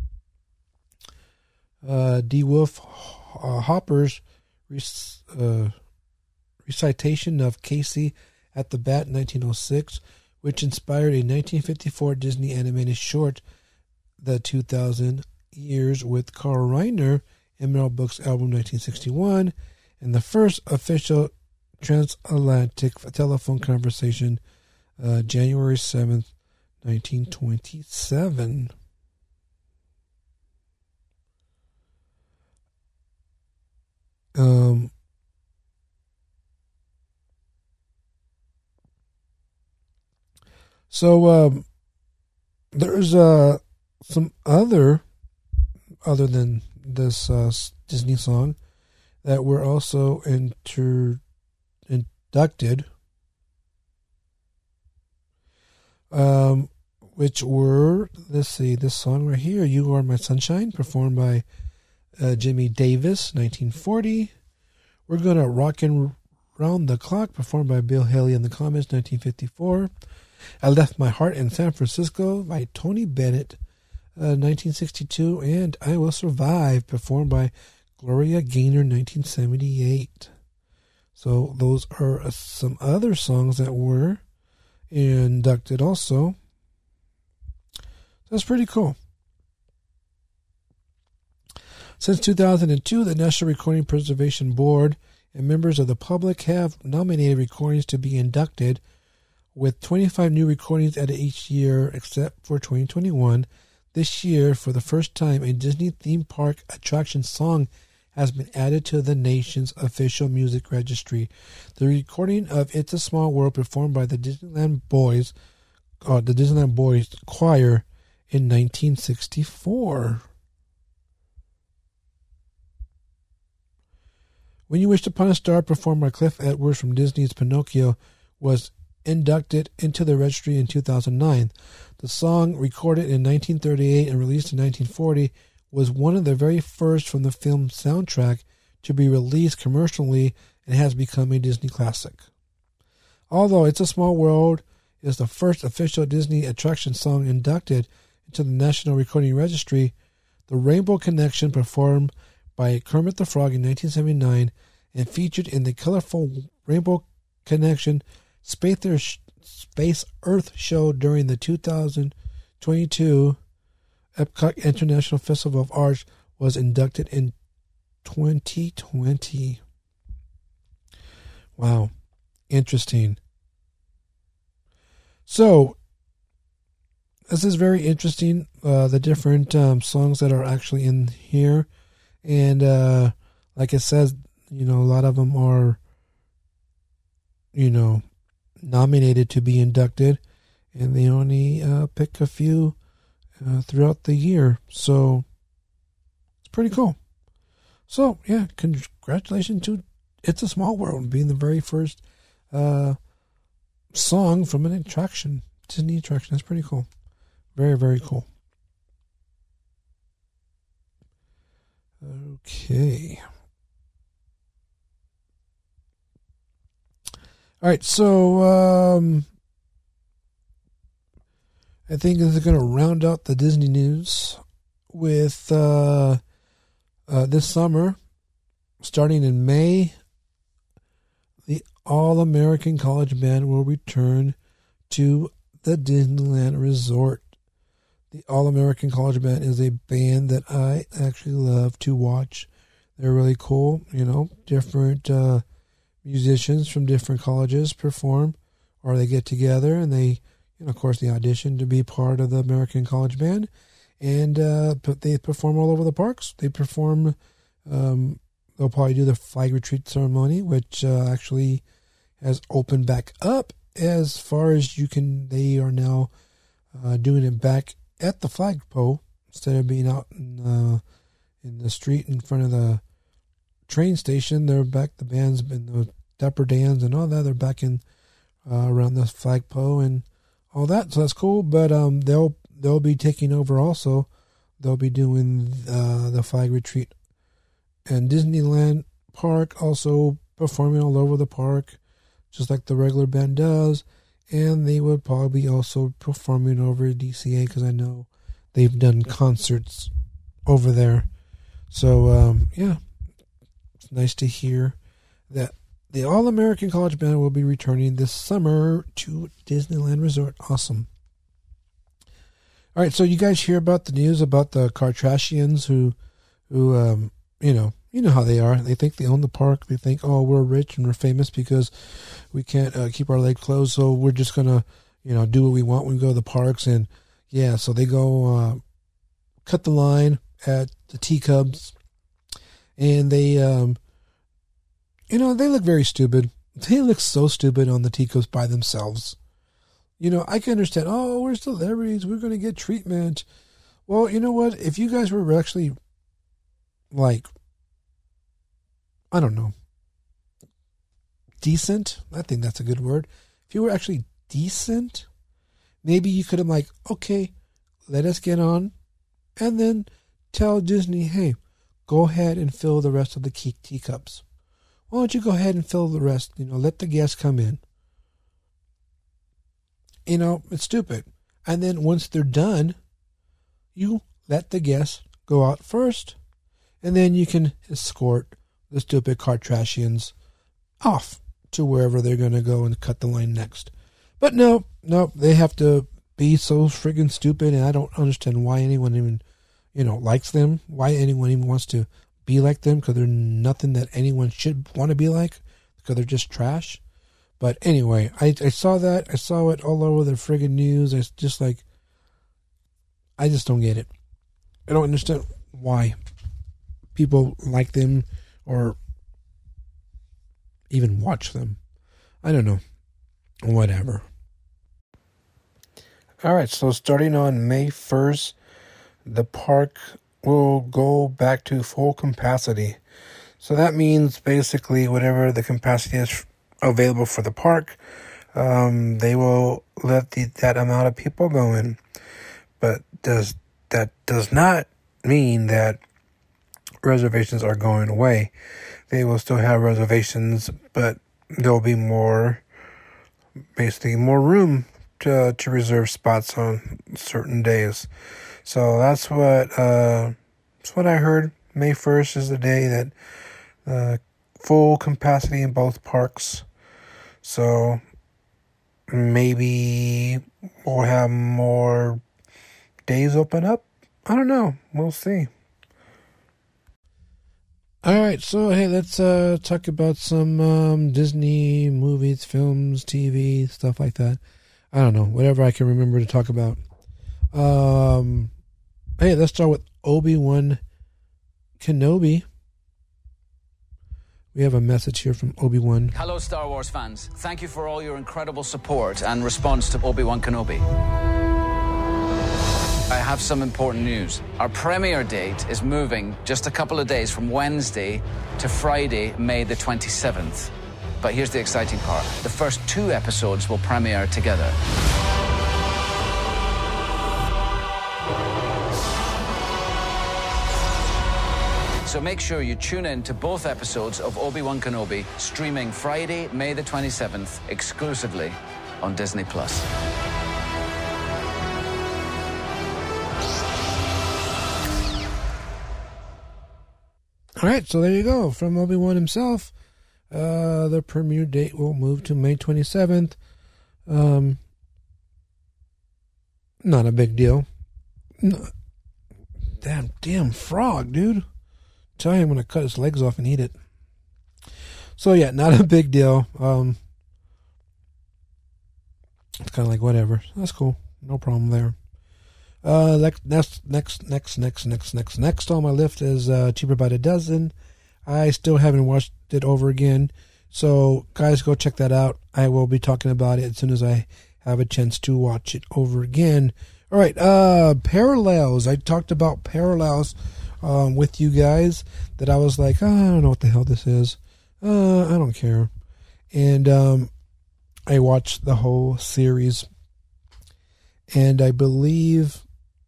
Uh, D. Wolf uh, Hopper's uh, recitation of Casey at the Bat, nineteen oh six, which inspired a nineteen fifty-four Disney animated short, The two thousand Years, with Carl Reiner, Emerald Books album, nineteen sixty-one, and the first official transatlantic telephone conversation, uh, January seventh, nineteen twenty-seven. Um, so um, there's uh, some other, other than this uh, Disney song, that were also inter, inducted, um, which were, let's see, this song right here, "You Are My Sunshine," performed by Uh, Jimmy Davis, nineteen forty. We're Gonna Rockin' Round the Clock, performed by Bill Haley and the Comets, nineteen fifty-four. I Left My Heart in San Francisco by Tony Bennett, uh, nineteen sixty-two. And I Will Survive, performed by Gloria Gaynor, nineteen seventy-eight. So those are uh, some other songs that were inducted also. That's pretty cool. Since two thousand two, the National Recording Preservation Board and members of the public have nominated recordings to be inducted, with twenty-five new recordings added each year except for twenty twenty-one. This year, for the first time, a Disney theme park attraction song has been added to the nation's official music registry. The recording of It's a Small World, performed by the Disneyland Boys, uh, the Disneyland Boys Choir in nineteen sixty-four. When You Wished Upon a Star, performed by Cliff Edwards from Disney's Pinocchio, was inducted into the registry in two thousand nine. The song, recorded in nineteen thirty-eight and released in nineteen forty, was one of the very first from the film soundtrack to be released commercially and has become a Disney classic. Although It's a Small World is the first official Disney attraction song inducted into the National Recording Registry, the Rainbow Connection, performed by Kermit the Frog in nineteen seventy-nine and featured in the colorful Rainbow Connection Space Earth, Space Earth show during the two thousand twenty-two Epcot International Festival of Arts, was inducted in twenty twenty. Wow. Interesting. So, this is very interesting, uh, the different um, songs that are actually in here. And uh, like it says, you know, a lot of them are, you know, nominated to be inducted. And they only uh, pick a few uh, throughout the year. So, it's pretty cool. So, yeah, congratulations to It's a Small World being the very first uh, song from an attraction, Disney attraction. That's pretty cool. Very, very cool. Okay. All right, so um, I think this is going to round out the Disney news with uh, uh, this summer, starting in May, the All-American College Band will return to the Disneyland Resort. The All-American College Band is a band that I actually love to watch. They're really cool, you know, different uh, musicians from different colleges perform, or they get together and they, you know, of course, they audition to be part of the American College Band, and uh, they perform all over the parks. They perform, um, they'll probably do the flag retreat ceremony, which uh, actually has opened back up as far as you can. They are now uh, doing it back at the flagpole instead of being out in, uh, in the street in front of the train station. They're back, the bands and the Dapper Dans and all that, they're back in uh, around the flagpole and all that, so that's cool. But um, they'll they'll be taking over also. They'll be doing uh, the flag retreat and Disneyland Park, also performing all over the park, just like the regular band does. And they would probably be also performing over at D C A, because I know they've done concerts over there. So, um, yeah, it's nice to hear that the All-American College Band will be returning this summer to Disneyland Resort. Awesome. All right, so you guys hear about the news about the Kardashians who, who um, you know, you know how they are. They think they own the park. They think, oh, we're rich and we're famous because we can't uh, keep our legs closed, so we're just going to, you know, do what we want when we go to the parks. And, yeah, so they go uh, cut the line at the teacups, and they, um, you know, they look very stupid. They look so stupid on the teacups by themselves. You know, I can understand, oh, we're celebrities, we're going to get treatment. Well, you know what? If you guys were actually, like, I don't know, decent, I think that's a good word. If you were actually decent, maybe you could have, like, okay, let us get on, and then tell Disney, hey, go ahead and fill the rest of the key teacups. Why don't you go ahead and fill the rest? You know, let the guests come in. You know, it's stupid. And then once they're done, you let the guests go out first. And then you can escort the stupid Kardashians off to wherever they're going to go and cut the line next. But no, no, they have to be so friggin' stupid, and I don't understand why anyone even, you know, likes them, why anyone even wants to be like them, because they're nothing that anyone should want to be like, because they're just trash. But anyway, I, I saw that. I saw it all over the friggin' news. It's just like, I just don't get it. I don't understand why people like them or even watch them. I don't know. Whatever. All right, so starting on May first, the park will go back to full capacity. So that means basically whatever the capacity is available for the park, um, they will let the, that amount of people go in. But does that does not mean that reservations are going away. They will still have reservations, but there'll be more, basically more room to to reserve spots on certain days. So that's what uh, that's what I heard. May first is the day that uh, full capacity in both parks. So maybe we'll have more days open up. I don't know. We'll see. All right, so hey, let's uh, talk about some um, Disney movies, films, T V, stuff like that. I don't know, whatever I can remember to talk about. Um, hey, let's start with Obi-Wan Kenobi. We have a message here from Obi-Wan. Hello, Star Wars fans. Thank you for all your incredible support and response to Obi-Wan Kenobi. I have some important news. Our premiere date is moving just a couple of days from Wednesday to Friday, May the twenty-seventh. But here's the exciting part. The first two episodes will premiere together. So make sure you tune in to both episodes of Obi-Wan Kenobi, streaming Friday, May the twenty-seventh, exclusively on Disney Plus. All right, so there you go. From Obi-Wan himself, uh, the premiere date will move to May twenty-seventh. Um, not a big deal. No, damn, damn frog, dude. Tell him I'm going to cut his legs off and eat it. So, yeah, not a big deal. Um, it's kind of like whatever. That's cool. No problem there. Uh, next, next, next, next, next, next, next, next on my list is uh, Cheaper by the Dozen. I still haven't watched it over again. So, guys, go check that out. I will be talking about it as soon as I have a chance to watch it over again. All right, uh, Parallels. I talked about Parallels um, with you guys that I was like, oh, I don't know what the hell this is. Uh, I don't care. And um, I watched the whole series. And I believe...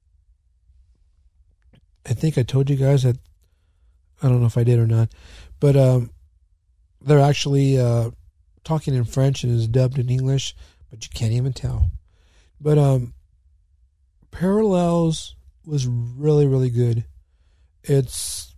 I think I told you guys that, I don't know if I did or not, but um, they're actually uh, talking in French and is dubbed in English, but you can't even tell. But um, Parallels was really, really good. It's,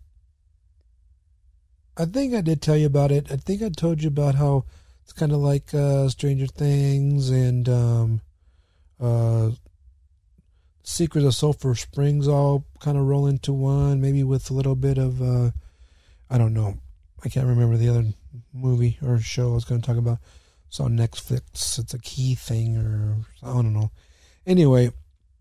I think I did tell you about it. I think I told you about how it's kind of like uh, Stranger Things and um, uh, Secrets of Sulphur Springs all kind of roll into one, maybe with a little bit of, uh, I don't know. I can't remember the other movie or show I was going to talk about. It's on Netflix. It's a key thing or I don't know. Anyway,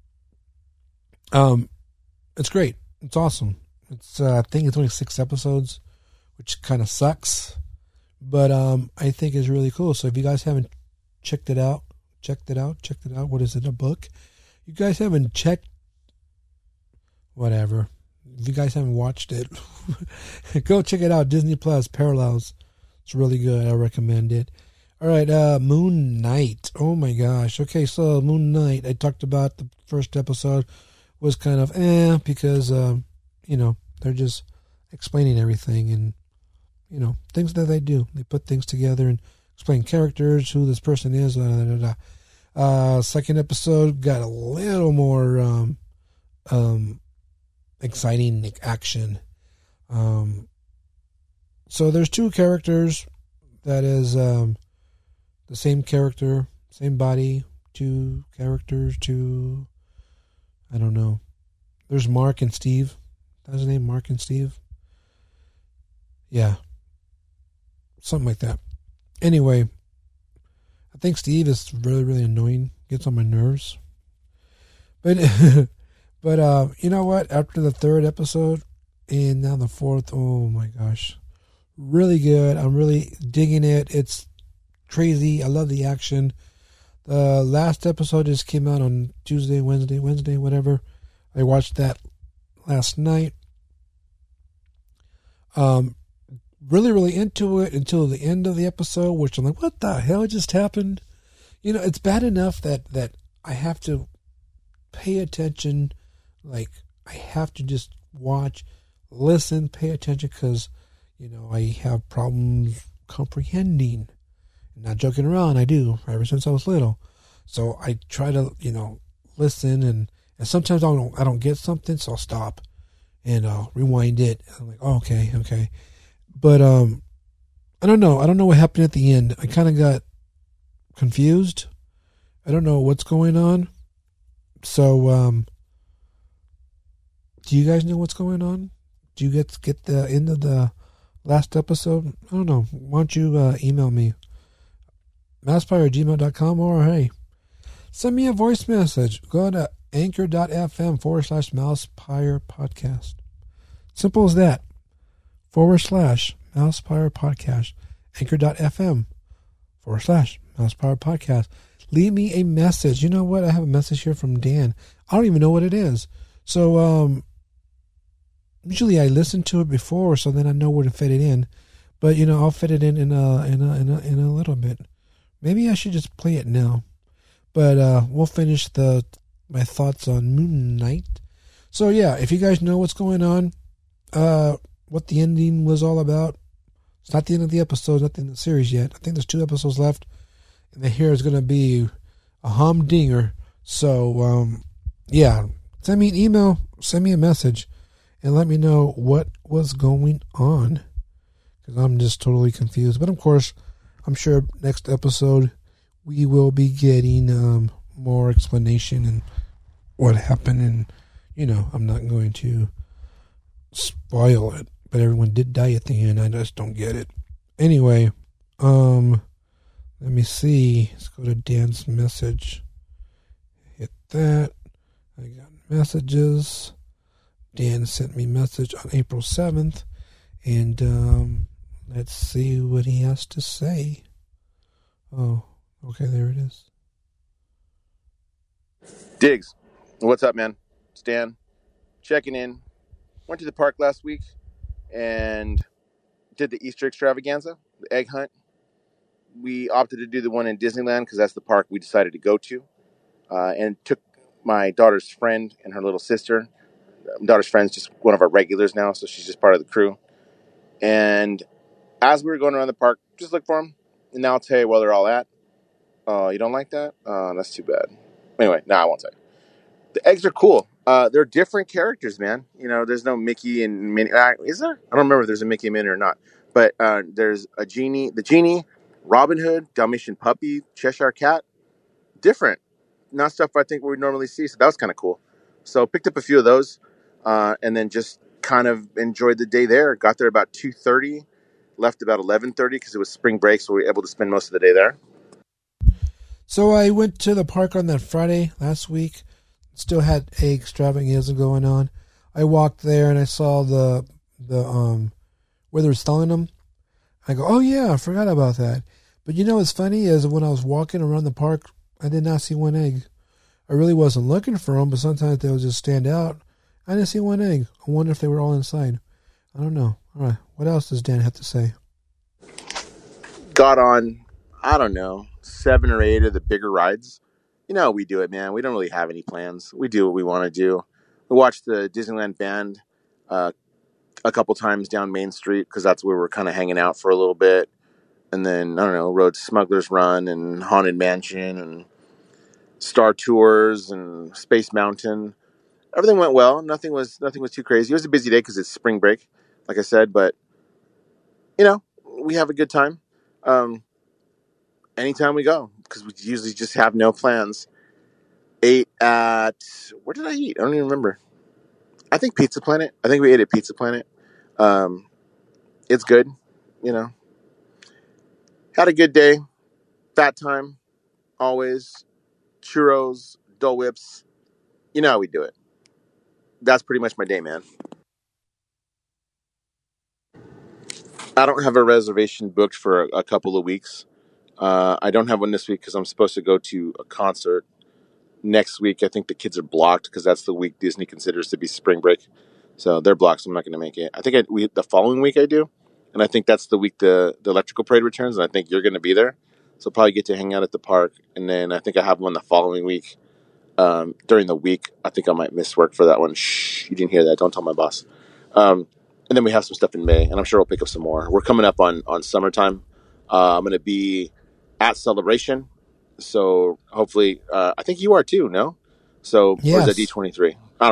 um, it's great. It's awesome. It's uh, I think it's only six episodes, which kind of sucks. But um, I think it's really cool. So if you guys haven't checked it out, checked it out, checked it out. What is it, a book? You guys haven't checked, whatever. If you guys haven't watched it, go check it out. Disney Plus, Parallels. It's really good. I recommend it. All right, uh, Moon Knight. Oh my gosh. Okay, so Moon Knight. I talked about the first episode was kind of eh because um, you know they're just explaining everything and you know things that they do. They put things together and explain characters, who this person is. Da, da, da, da. Uh, second episode got a little more um, um, exciting action. Um, so there's two characters that is um, the same character, same body, two characters, two, I don't know. There's Mark and Steve. That's his name, Mark and Steve? Yeah. Something like that. Anyway, I think Steve is really, really annoying. Gets on my nerves. But, but uh, you know what? After the third episode and now the fourth, oh my gosh. Really good. I'm really digging it. It's crazy. I love the action. The last episode just came out on Tuesday, Wednesday, Wednesday, whatever. I watched that last night. Um, really, really into it until the end of the episode, which I'm like, what the hell just happened? You know, it's bad enough that, that I have to pay attention. Like, I have to just watch, listen, pay attention because, you know, I have problems comprehending. Not joking around, I do, ever since I was little. So I try to, you know, listen and, and sometimes I don't, I don't get something, so I'll stop and I'll rewind it. I'm like, oh, okay, okay. But um, I don't know. I don't know what happened at the end. I kind of got confused. I don't know what's going on. So, um, do you guys know what's going on? Do you get get the end of the last episode? I don't know. Why don't you uh, email me? mousepire at gmail dot com, or hey, send me a voice message. Go to anchor.fm forward slash mousepire podcast. Simple as that. Forward slash mousepire podcast. Anchor.fm forward slash mousepire podcast. Leave me a message. You know what? I have a message here from Dan. I don't even know what it is. So, um, usually I listen to it before, so then I know where to fit it in. But, you know, I'll fit it in in a, in a, in a, in a little bit. Maybe I should just play it now. But uh, we'll finish the my thoughts on Moon Knight. So, yeah, if you guys know what's going on, uh, what the ending was all about, it's not the end of the episode, not the end of the series yet. I think there's two episodes left. And then here is going to be a humdinger. So, um, yeah, send me an email, send me a message, and let me know what was going on. Because I'm just totally confused. But, of course, I'm sure next episode we will be getting um, more explanation and what happened. And, you know, I'm not going to spoil it. But everyone did die at the end. I just don't get it. Anyway, um, let me see. Let's go to Dan's message. Hit that. I got messages. Dan sent me a message on April seventh. And, um, let's see what he has to say. Oh, okay, there it is. Diggs, what's up, man? It's Dan. Checking in. Went to the park last week and did the Easter extravaganza, the egg hunt. We opted to do the one in Disneyland because that's the park we decided to go to. Uh, and took my daughter's friend and her little sister. My daughter's friend's just one of our regulars now, so she's just part of the crew. And as we were going around the park, just look for them. And now I'll tell you where they're all at. Oh, uh, you don't like that? Uh, that's too bad. Anyway, no, nah, I won't tell you. The eggs are cool. Uh, they're different characters, man. You know, there's no Mickey and Minnie. Uh, is there? I don't remember if there's a Mickey and Minnie or not. But uh, there's a genie, the genie, Robin Hood, Dalmatian puppy, Cheshire cat. Different. Not stuff I think we would normally see. So that was kind of cool. So picked up a few of those uh, and then just kind of enjoyed the day there. Got there about two thirty. Left about eleven thirty because it was spring break, so we were able to spend most of the day there. So I went to the park on that Friday last week. Still had egg extravaganza going on. I walked there and I saw the the um where they were selling them. I go, oh yeah, I forgot about that. But you know what's funny is when I was walking around the park, I did not see one egg. I really wasn't looking for them, but sometimes they would just stand out. I didn't see one egg. I wonder if they were all inside. I don't know. All right, what else does Dan have to say? Got on, I don't know, seven or eight of the bigger rides. You know how we do it, man. We don't really have any plans. We do what we want to do. We watched the Disneyland Band uh, a couple times down Main Street because that's where we're kind of hanging out for a little bit. And then, I don't know, rode Smuggler's Run and Haunted Mansion and Star Tours and Space Mountain. Everything went well. Nothing was nothing was too crazy. It was a busy day because it's spring break, like I said. But, you know, we have a good time. Um, anytime we go, because we usually just have no plans. Ate at, where did I eat? I don't even remember. I think Pizza Planet. I think we ate at Pizza Planet. Um, it's good, you know. Had a good day. Fat time, always. Churros, Dole Whips. You know how we do it. That's pretty much my day, man. I don't have a reservation booked for a, a couple of weeks. Uh, I don't have one this week because I'm supposed to go to a concert next week. I think the kids are blocked because that's the week Disney considers to be spring break. So they're blocked, so I'm not going to make it. I think I, we, the following week I do, and I think that's the week the, the Electrical Parade returns, and I think you're going to be there. So I'll probably get to hang out at the park, and then I think I have one the following week. Um, during the week, I think I might miss work for that one. Shh, you didn't hear that. Don't tell my boss. Um, and then we have some stuff in May, and I'm sure we'll pick up some more. We're coming up on, on summertime. Uh, I'm going to be at Celebration. So hopefully, uh, I think you are too, no? So, yes. Or is that D twenty-three? I don't remember.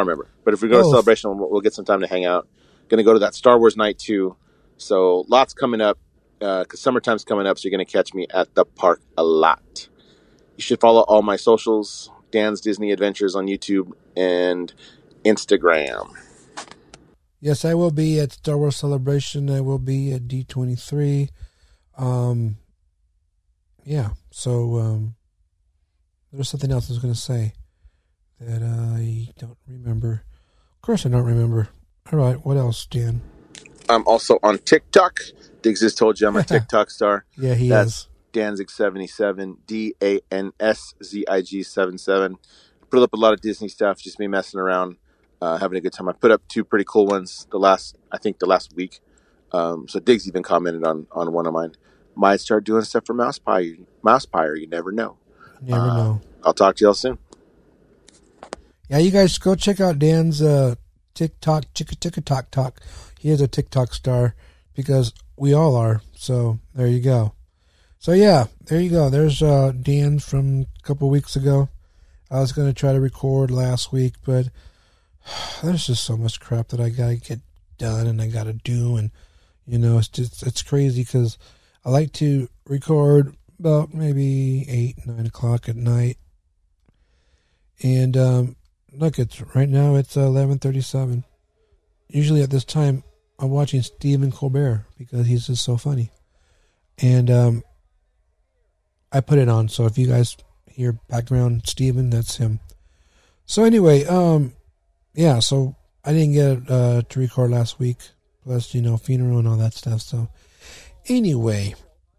But if we go Oh. to Celebration, we'll, we'll get some time to hang out. Going to go to that Star Wars night too. So lots coming up because uh, summertime's coming up. So you're going to catch me at the park a lot. You should follow all my socials, Dan's Disney Adventures on YouTube and Instagram. Yes, I will be at Star Wars Celebration. I will be at D twenty-three. Um, yeah, so um, there was something else I was going to say that I don't remember. Of course I don't remember. All right, what else, Dan? I'm also on TikTok. Diggs has told you I'm a TikTok star. Yeah, he That's is. Danzig seventy-seven, D A N S Z I G seventy-seven. Put up a lot of Disney stuff, just me messing around, uh, having a good time. I put up two pretty cool ones the last, I think the last week. Um, so Diggs even commented on, on one of mine. Might start doing stuff for Mouse Pie. Mouse Pie, you never know. Never uh, know. I'll talk to y'all soon. Yeah, you guys go check out Dan's uh, TikTok, chicka chicka talk talk. He is a TikTok star because we all are. So there you go. So yeah, there you go. There's uh, Dan from a couple weeks ago. I was going to try to record last week, but there's just so much crap that I got to get done and I got to do. And, you know, it's just, it's crazy because I like to record about maybe eight, nine o'clock at night. And um, look, it's right now it's eleven thirty-seven. Usually at this time, I'm watching Stephen Colbert because he's just so funny. And um, I put it on, so if you guys hear background Stephen, that's him. So anyway, um, yeah, so I didn't get uh, to record last week, plus, you know, funeral and all that stuff. So anyway,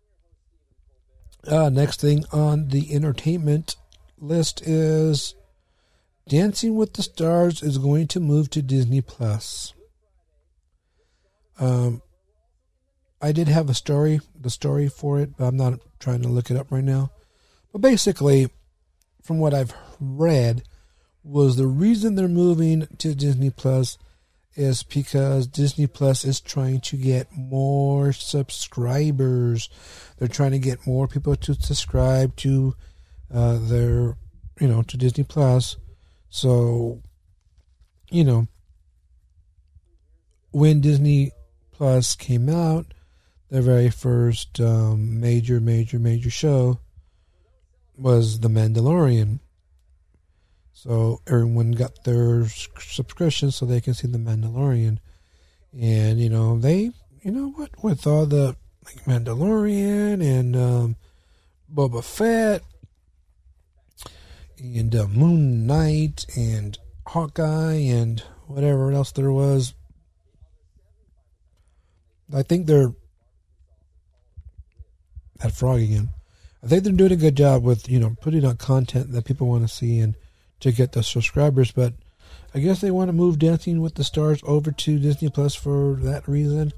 uh, next thing on the entertainment list is Dancing with the Stars is going to move to Disney Plus. Um, I did have a story, the story for it, but I'm not trying to look it up right now. But basically, from what I've read, was the reason they're moving to Disney Plus is because Disney Plus is trying to get more subscribers. They're trying to get more people to subscribe to uh, their, you know, to Disney Plus. So, you know, when Disney Plus came out, their very first um, major, major, major show was The Mandalorian. So everyone got their subscription so they can see The Mandalorian. And, you know, they, you know what, with all the like Mandalorian and um, Boba Fett and uh, Moon Knight and Hawkeye and whatever else there was, I think they're that frog again. I think they're doing a good job with, you know, putting out content that people want to see and to get the subscribers, but I guess they want to move Dancing with the Stars over to Disney Plus for that reason.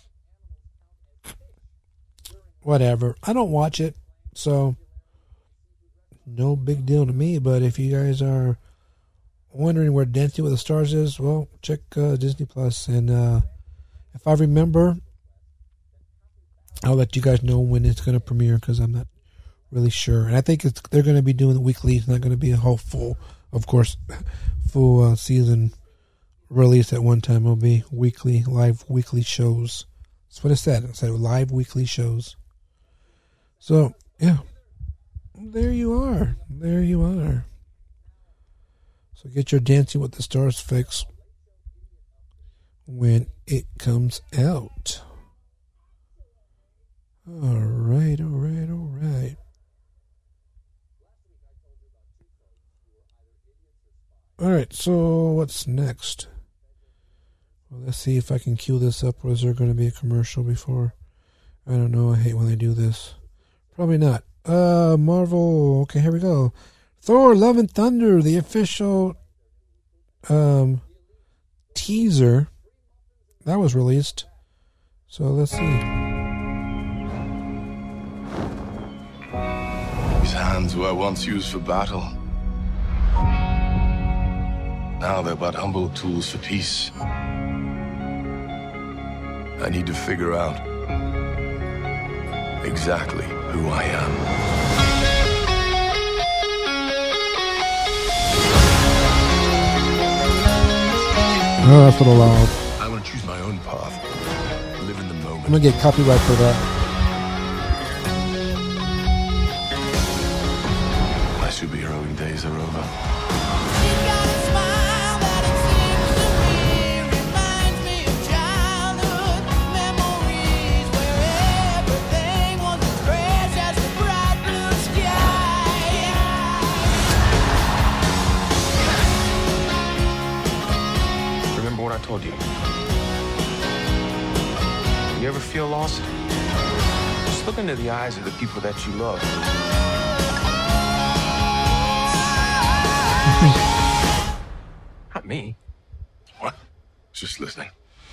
Whatever. I don't watch it, so no big deal to me, but if you guys are wondering where Dancing with the Stars is, well, check uh, Disney Plus, and uh, if I remember, I'll let you guys know when it's going to premiere because I'm not really sure. And I think it's they're going to be doing the weekly. It's not going to be a whole full, of course, full uh, season release at one time. It'll be weekly, live weekly shows. That's what it said. It said live weekly shows. So, yeah. There you are. There you are. So get your Dancing with the Stars fix when it comes out. All right, all right, all right. All right, so what's next? Well, let's see if I can cue this up, or is there going to be a commercial before? I don't know. I hate when they do this. Probably not. Uh, Marvel. Okay, here we go. Thor: Love and Thunder, the official um teaser that was released. So let's see. These hands were once used for battle. Now they're but humble tools for peace. I need to figure out exactly who I am. Oh, that's a little loud. I want to choose my own path. Live in the moment. I'm gonna get copyright for that. My superheroing days are over. What I told you. You ever feel lost? Just look into the eyes of the people that you love. Not me. What? Just listening.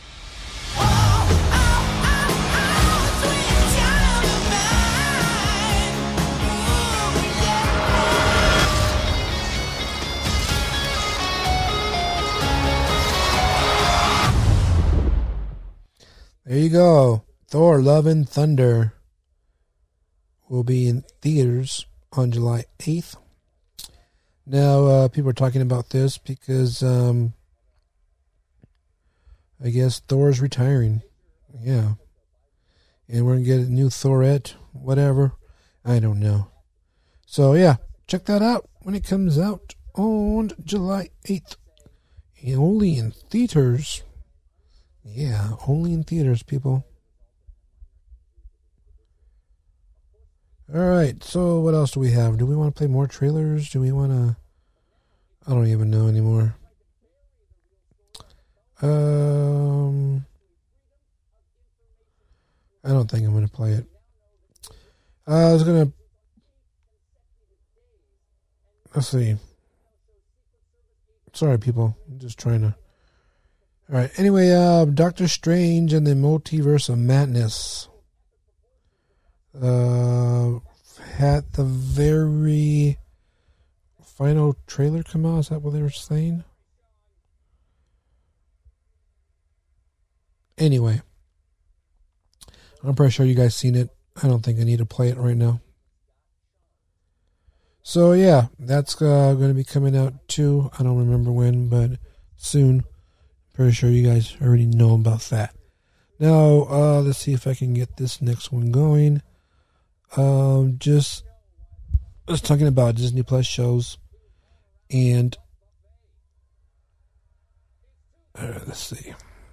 There you go. Thor Love and Thunder will be in theaters on July eighth. Now, uh, people are talking about this because um, I guess Thor's retiring. Yeah. And we're going to get a new Thorette, whatever. I don't know. So, yeah, check that out when it comes out on July eighth. Only in theaters. Yeah, only in theaters, people. All right, so what else do we have? Do we want to play more trailers? Do we want to... I don't even know anymore. Um, I don't think I'm going to play it. Uh, I was going to... Let's see. Sorry, people. I'm just trying to... All right. Anyway, uh, Doctor Strange and the Multiverse of Madness uh, had the very final trailer come out. Is that what they were saying? Anyway, I'm pretty sure you guys seen it. I don't think I need to play it right now. So yeah, that's uh, going to be coming out too. I don't remember when, but soon. Pretty sure you guys already know about that. Now, uh, let's see if I can get this next one going. Um, just, I was talking about Disney Plus shows. And, uh, let's see.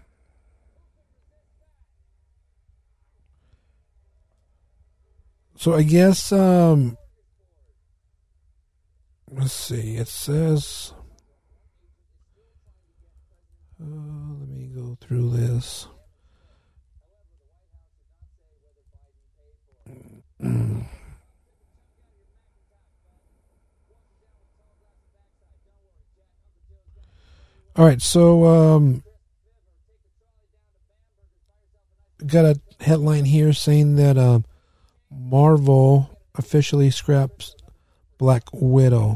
So I guess, um, let's see, it says... Uh, let me go through this. All right, so um, got a headline here saying that uh, Marvel officially scraps Black Widow.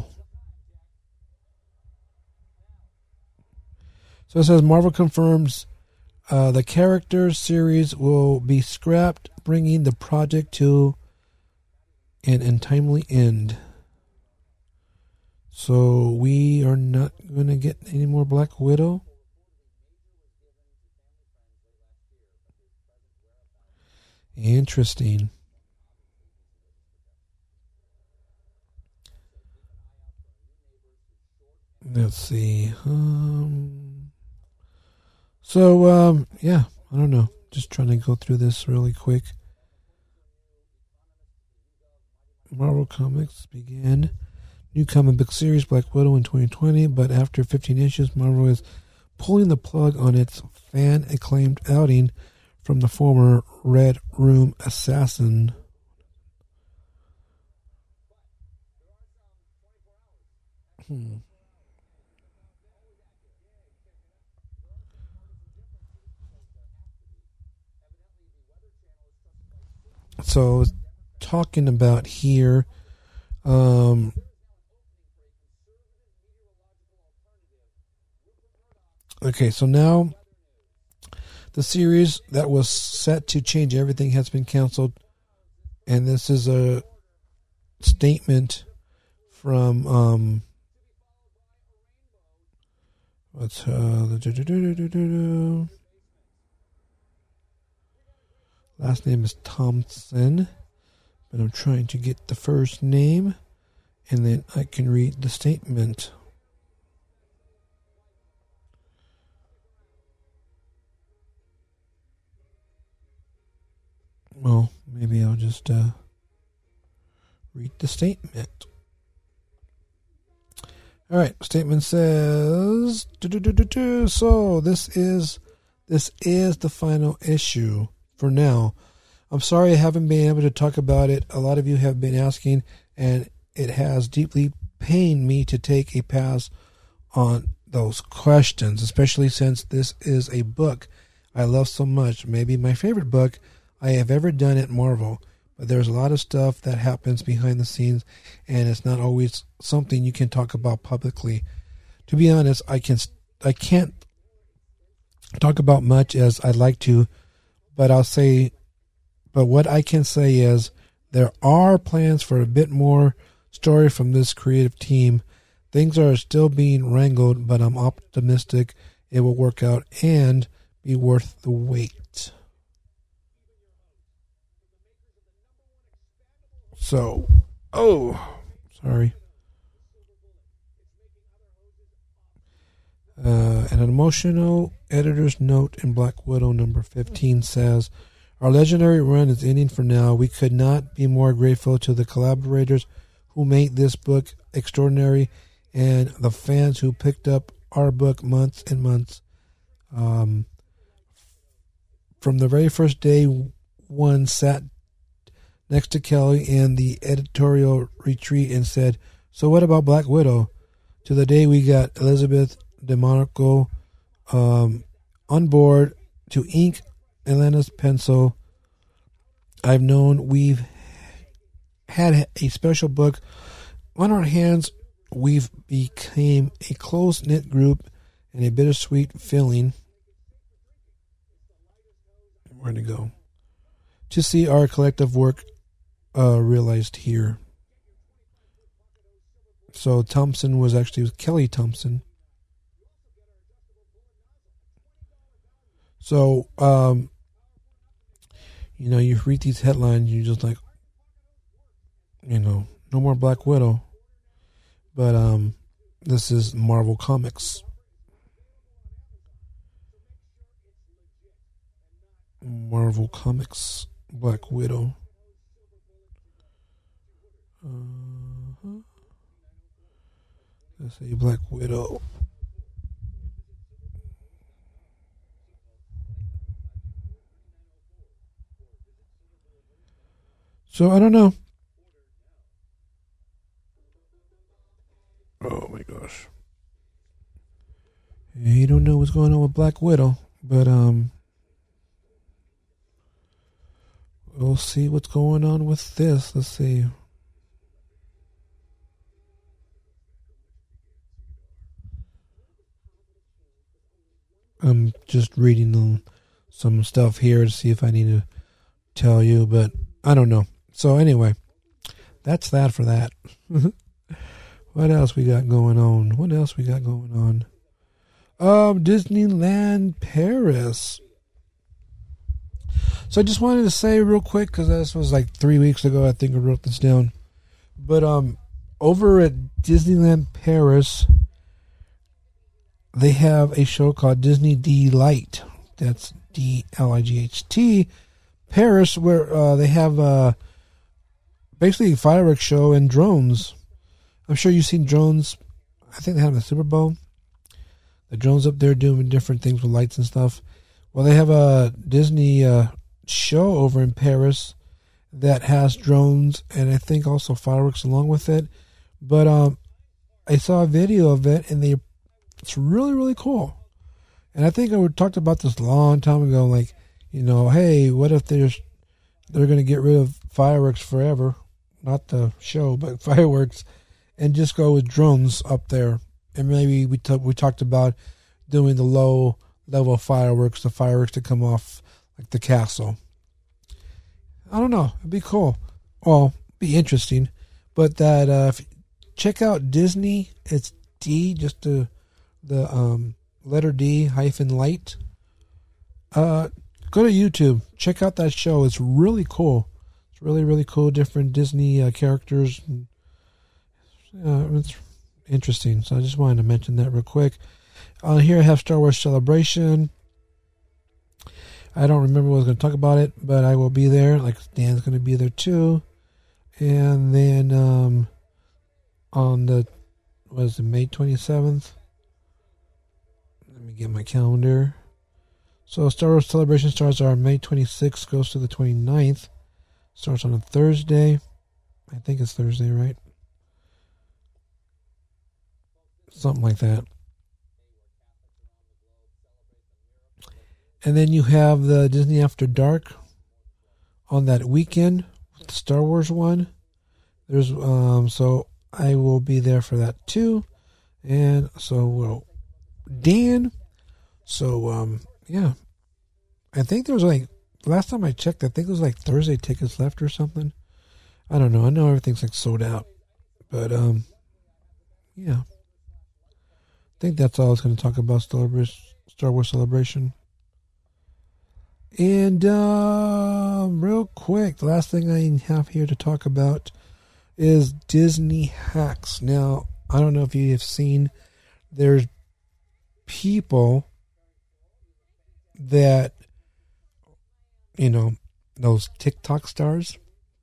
So it says Marvel confirms uh, the character series will be scrapped, bringing the project to an untimely end. So we are not going to get any more Black Widow. Interesting. Let's see. Um, so, um, yeah, I don't know. Just trying to go through this really quick. Marvel Comics began new comic book series Black Widow in twenty twenty, but after fifteen issues, Marvel is pulling the plug on its fan-acclaimed outing from the former Red Room assassin. Hmm. So, talking about here, um, okay, so now the series that was set to change everything has been canceled, and this is a statement from, um, Let's, uh, the do, do, do, do, do, do. Last name is Thompson, but I'm trying to get the first name, and then I can read the statement. Well, maybe I'll just uh, read the statement. All right, statement says, do, do, do, do, do. So this is this is the final issue for now. I'm sorry I haven't been able to talk about it. A lot of you have been asking, and it has deeply pained me to take a pass on those questions, especially since this is a book I love so much. Maybe my favorite book I have ever done at Marvel. But there's a lot of stuff that happens behind the scenes, and it's not always something you can talk about publicly. To be honest, I can I can't talk about much as I'd like to, but I'll say, but what I can say is there are plans for a bit more story from this creative team. Things are still being wrangled, but I'm optimistic it will work out and be worth the wait. So, oh, sorry. Uh, an emotional editor's note in Black Widow number fifteen says, our legendary run is ending for now. We could not be more grateful to the collaborators who made this book extraordinary and the fans who picked up our book months and months. Um, from the very first day, one sat next to Kelly in the editorial retreat and said, so what about Black Widow? To the day we got Elizabeth DeMarco um, on board to ink Elena's pencil, I've known we've had a special book on our hands. We've became a close-knit group and a bittersweet feeling. Where'd it go? To see our collective work Uh, realized here. So Thompson was actually was Kelly Thompson. So, um, you know, you read these headlines, you're just like, you know, no more Black Widow. But um, this is Marvel Comics. Marvel Comics, Black Widow. Uh-huh. Let's say Black Widow. So I don't know. Oh my gosh. You don't know what's going on with Black Widow, but um we'll see what's going on with this. Let's see. I'm just reading the, some stuff here to see if I need to tell you, but I don't know. So anyway, that's that for that. What else we got going on? What else we got going on? Um, Disneyland Paris. So I just wanted to say real quick, because this was like three weeks ago, I think I wrote this down. But um, over at Disneyland Paris, they have a show called Disney Delight. That's D L I G H T. Paris, where uh, they have uh, basically a fireworks show and drones. I'm sure you've seen drones. I think they have the Super Bowl. The drones up there doing different things with lights and stuff. Well, they have a Disney uh, show over in Paris that has drones and I think also fireworks along with it. But um, I saw a video of it, and they it's really, really cool. And I think I talked about this a long time ago, like, you know, hey, what if there's they're going to get rid of fireworks forever? Not the show, but fireworks, and just go with drones up there. And maybe we t- we talked about doing the low level fireworks, the fireworks that come off like the castle. I don't know. It'd be cool. Well, be interesting. But that uh, if, check out Disney. It's D, just the the um letter D hyphen light. Uh, go to YouTube. Check out that show. It's really cool. It's really, really cool. Different Disney uh, characters. Uh, it's interesting. So I just wanted to mention that real quick. Uh, here I have Star Wars Celebration. I don't remember what I was going to talk about it, but I will be there. Like Dan's going to be there too. And then um, on the, what is it, May twenty-seventh? Let me get my calendar. So Star Wars Celebration starts on May twenty-sixth, goes to the twenty-ninth. Starts on a Thursday. I think it's Thursday, right? Something like that. And then you have the Disney After Dark on that weekend, the Star Wars one. There's um so I will be there for that too. And so will Dan. So um yeah. I think there was like last time I checked, I think it was like Thursday tickets left or something. I don't know. I know everything's like sold out. But um yeah. I think that's all I was going to talk about Star Wars Celebration. And uh, real quick, the last thing I have here to talk about is Disney hacks. Now, I don't know if you have seen, there's people that, you know, those TikTok stars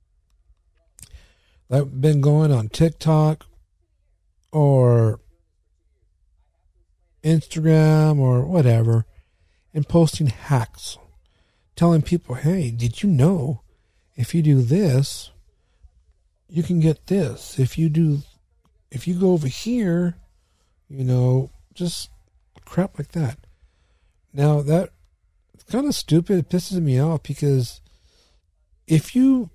that have been going on TikTok or Instagram or whatever and posting hacks. Telling people, hey, did you know if you do this, you can get this? If you do, if you go over here, you know, just crap like that. Now, that it's kind of stupid. It pisses me off because if you,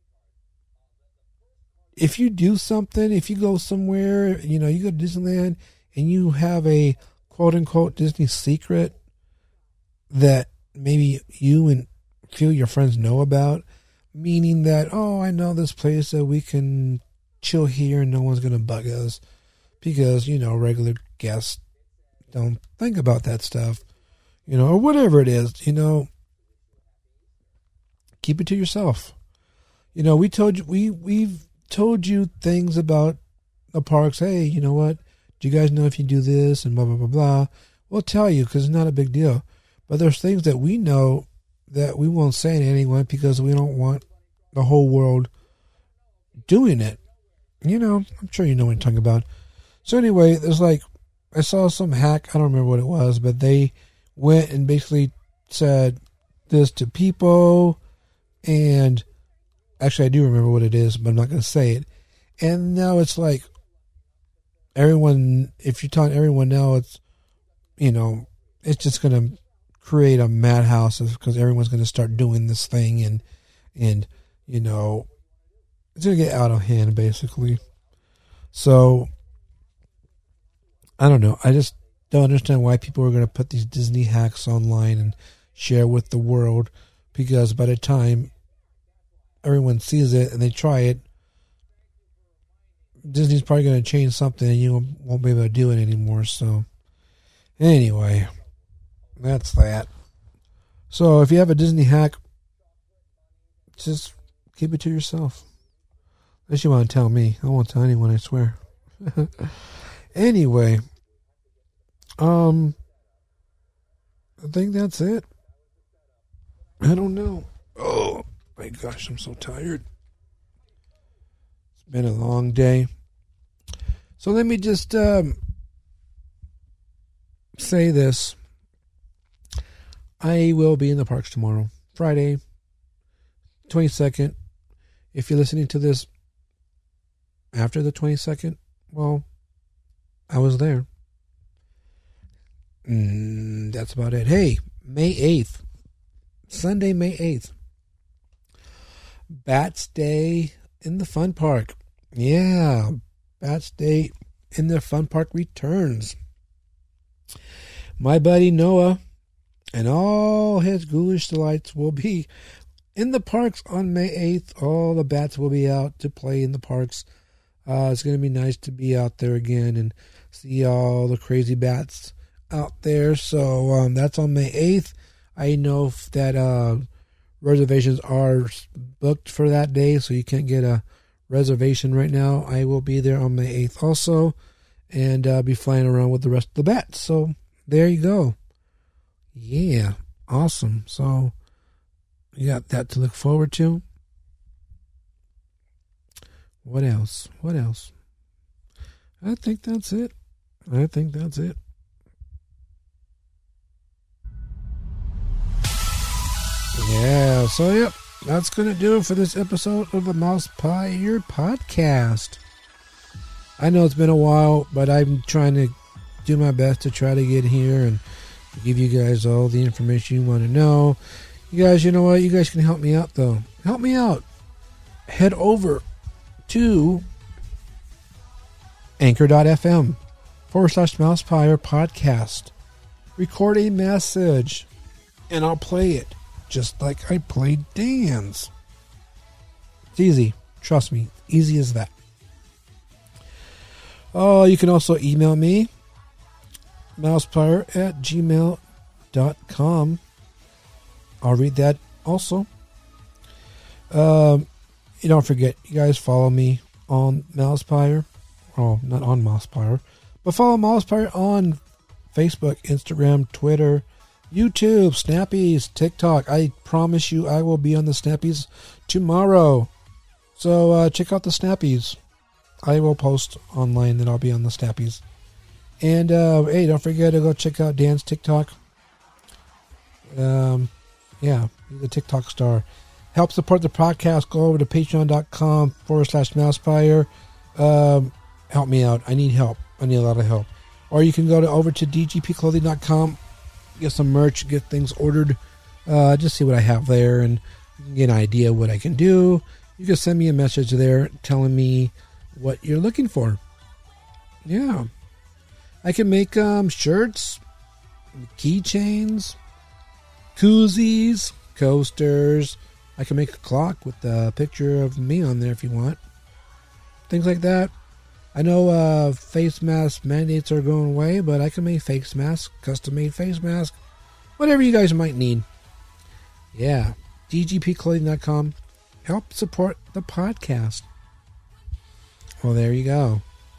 if you do something, if you go somewhere, you know, you go to Disneyland and you have a quote unquote Disney secret that maybe you and a few of your friends know about, meaning that, oh, I know this place that we can chill here and no one's going to bug us because, you know, regular guests don't think about that stuff, you know, or whatever it is, you know, keep it to yourself. You know, we told you, we, we've told you things about the parks. Hey, you know what? Do you guys know if you do this and blah, blah, blah, blah? We'll tell you because it's not a big deal. But there's things that we know that we won't say to anyone because we don't want the whole world doing it. You know, I'm sure you know what I'm talking about. So anyway, there's like, I saw some hack, I don't remember what it was, but they went and basically said this to people, and actually I do remember what it is, but I'm not going to say it. And now it's like, everyone, if you're telling everyone now, it's, you know, it's just going to create a madhouse because everyone's going to start doing this thing and, and, you know, it's going to get out of hand basically. So, I don't know. I just don't understand why people are going to put these Disney hacks online and share with the world because by the time everyone sees it and they try it, Disney's probably going to change something and you won't be able to do it anymore. So, anyway, that's that. So, if you have a Disney hack, just keep it to yourself. Unless you want to tell me. I won't tell anyone, I swear. Anyway, um, I think that's it. I don't know. Oh, my gosh, I'm so tired. It's been a long day. So let me just um, say this. I will be in the parks tomorrow, Friday, twenty-second. If you're listening to this after the twenty-second, well, I was there. Mm, that's about it. Hey, May eighth. Sunday, May eighth. Bats Day in the Fun Park. Yeah, Bats Day in the Fun Park returns. My buddy Noah and all his ghoulish delights will be in the parks on May eighth. All the bats will be out to play in the parks. Uh, it's going to be nice to be out there again and see all the crazy bats. out there. So um, that's on May eighth. I know that uh, reservations are booked for that day, so you can't get a reservation right now. I will be there on May eighth also, and uh, be flying around with the rest of the bats. So there you go. Yeah, awesome. So you got that to look forward to. What else? What else? I think that's it. I think that's it. Yeah, so yep, that's going to do it for this episode of the Mouse Pyre podcast. I know it's been a while, but I'm trying to do my best to try to get here and give you guys all the information you want to know. You guys, you know what? You guys can help me out, though. Help me out. Head over to anchor.fm forward slash Mousepire podcast. Record a message, and I'll play it just like I played Dan's. It's easy. Trust me. Easy as that. Oh, you can also email me, mousepire at gmail dot com. I'll read that also. Um, you don't forget, you guys follow me on Mousepire. Oh, not on Mousepire, but follow Mousepire on Facebook, Instagram, Twitter, YouTube, Snappies, TikTok. I promise you I will be on the Snappies tomorrow. So uh, check out the Snappies. I will post online that I'll be on the Snappies. And uh, hey, don't forget to go check out Dan's TikTok. Um, yeah, he's a TikTok star. Help support the podcast. Go over to patreon.com forward slash Mousepire. Um, help me out. I need help. I need a lot of help. Or you can go to over to d g p clothing dot com. Get some merch, get things ordered, uh, just see what I have there, and get an idea of what I can do. You can send me a message there telling me what you're looking for. Yeah. I can make um, shirts, keychains, koozies, coasters. I can make a clock with a picture of me on there if you want. Things like that. I know uh, face mask mandates are going away, but I can make face masks, custom-made face masks, whatever you guys might need. Yeah, d g p clothing dot com. Help support the podcast. Well, there you go.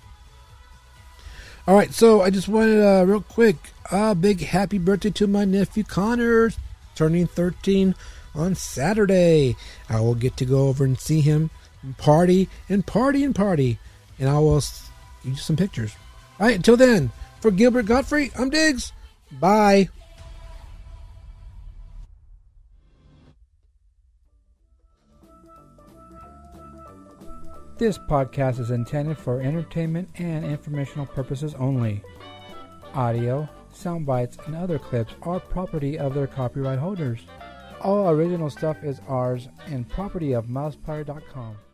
All right, so I just wanted uh, real quick, a uh, big happy birthday to my nephew Connor, turning thirteen on Saturday. I will get to go over and see him and party and party and party. And I will give you some pictures. All right, until then, for Gilbert Godfrey, I'm Diggs. Bye. This podcast is intended for entertainment and informational purposes only. Audio, sound bites, and other clips are property of their copyright holders. All original stuff is ours and property of mousepire dot com.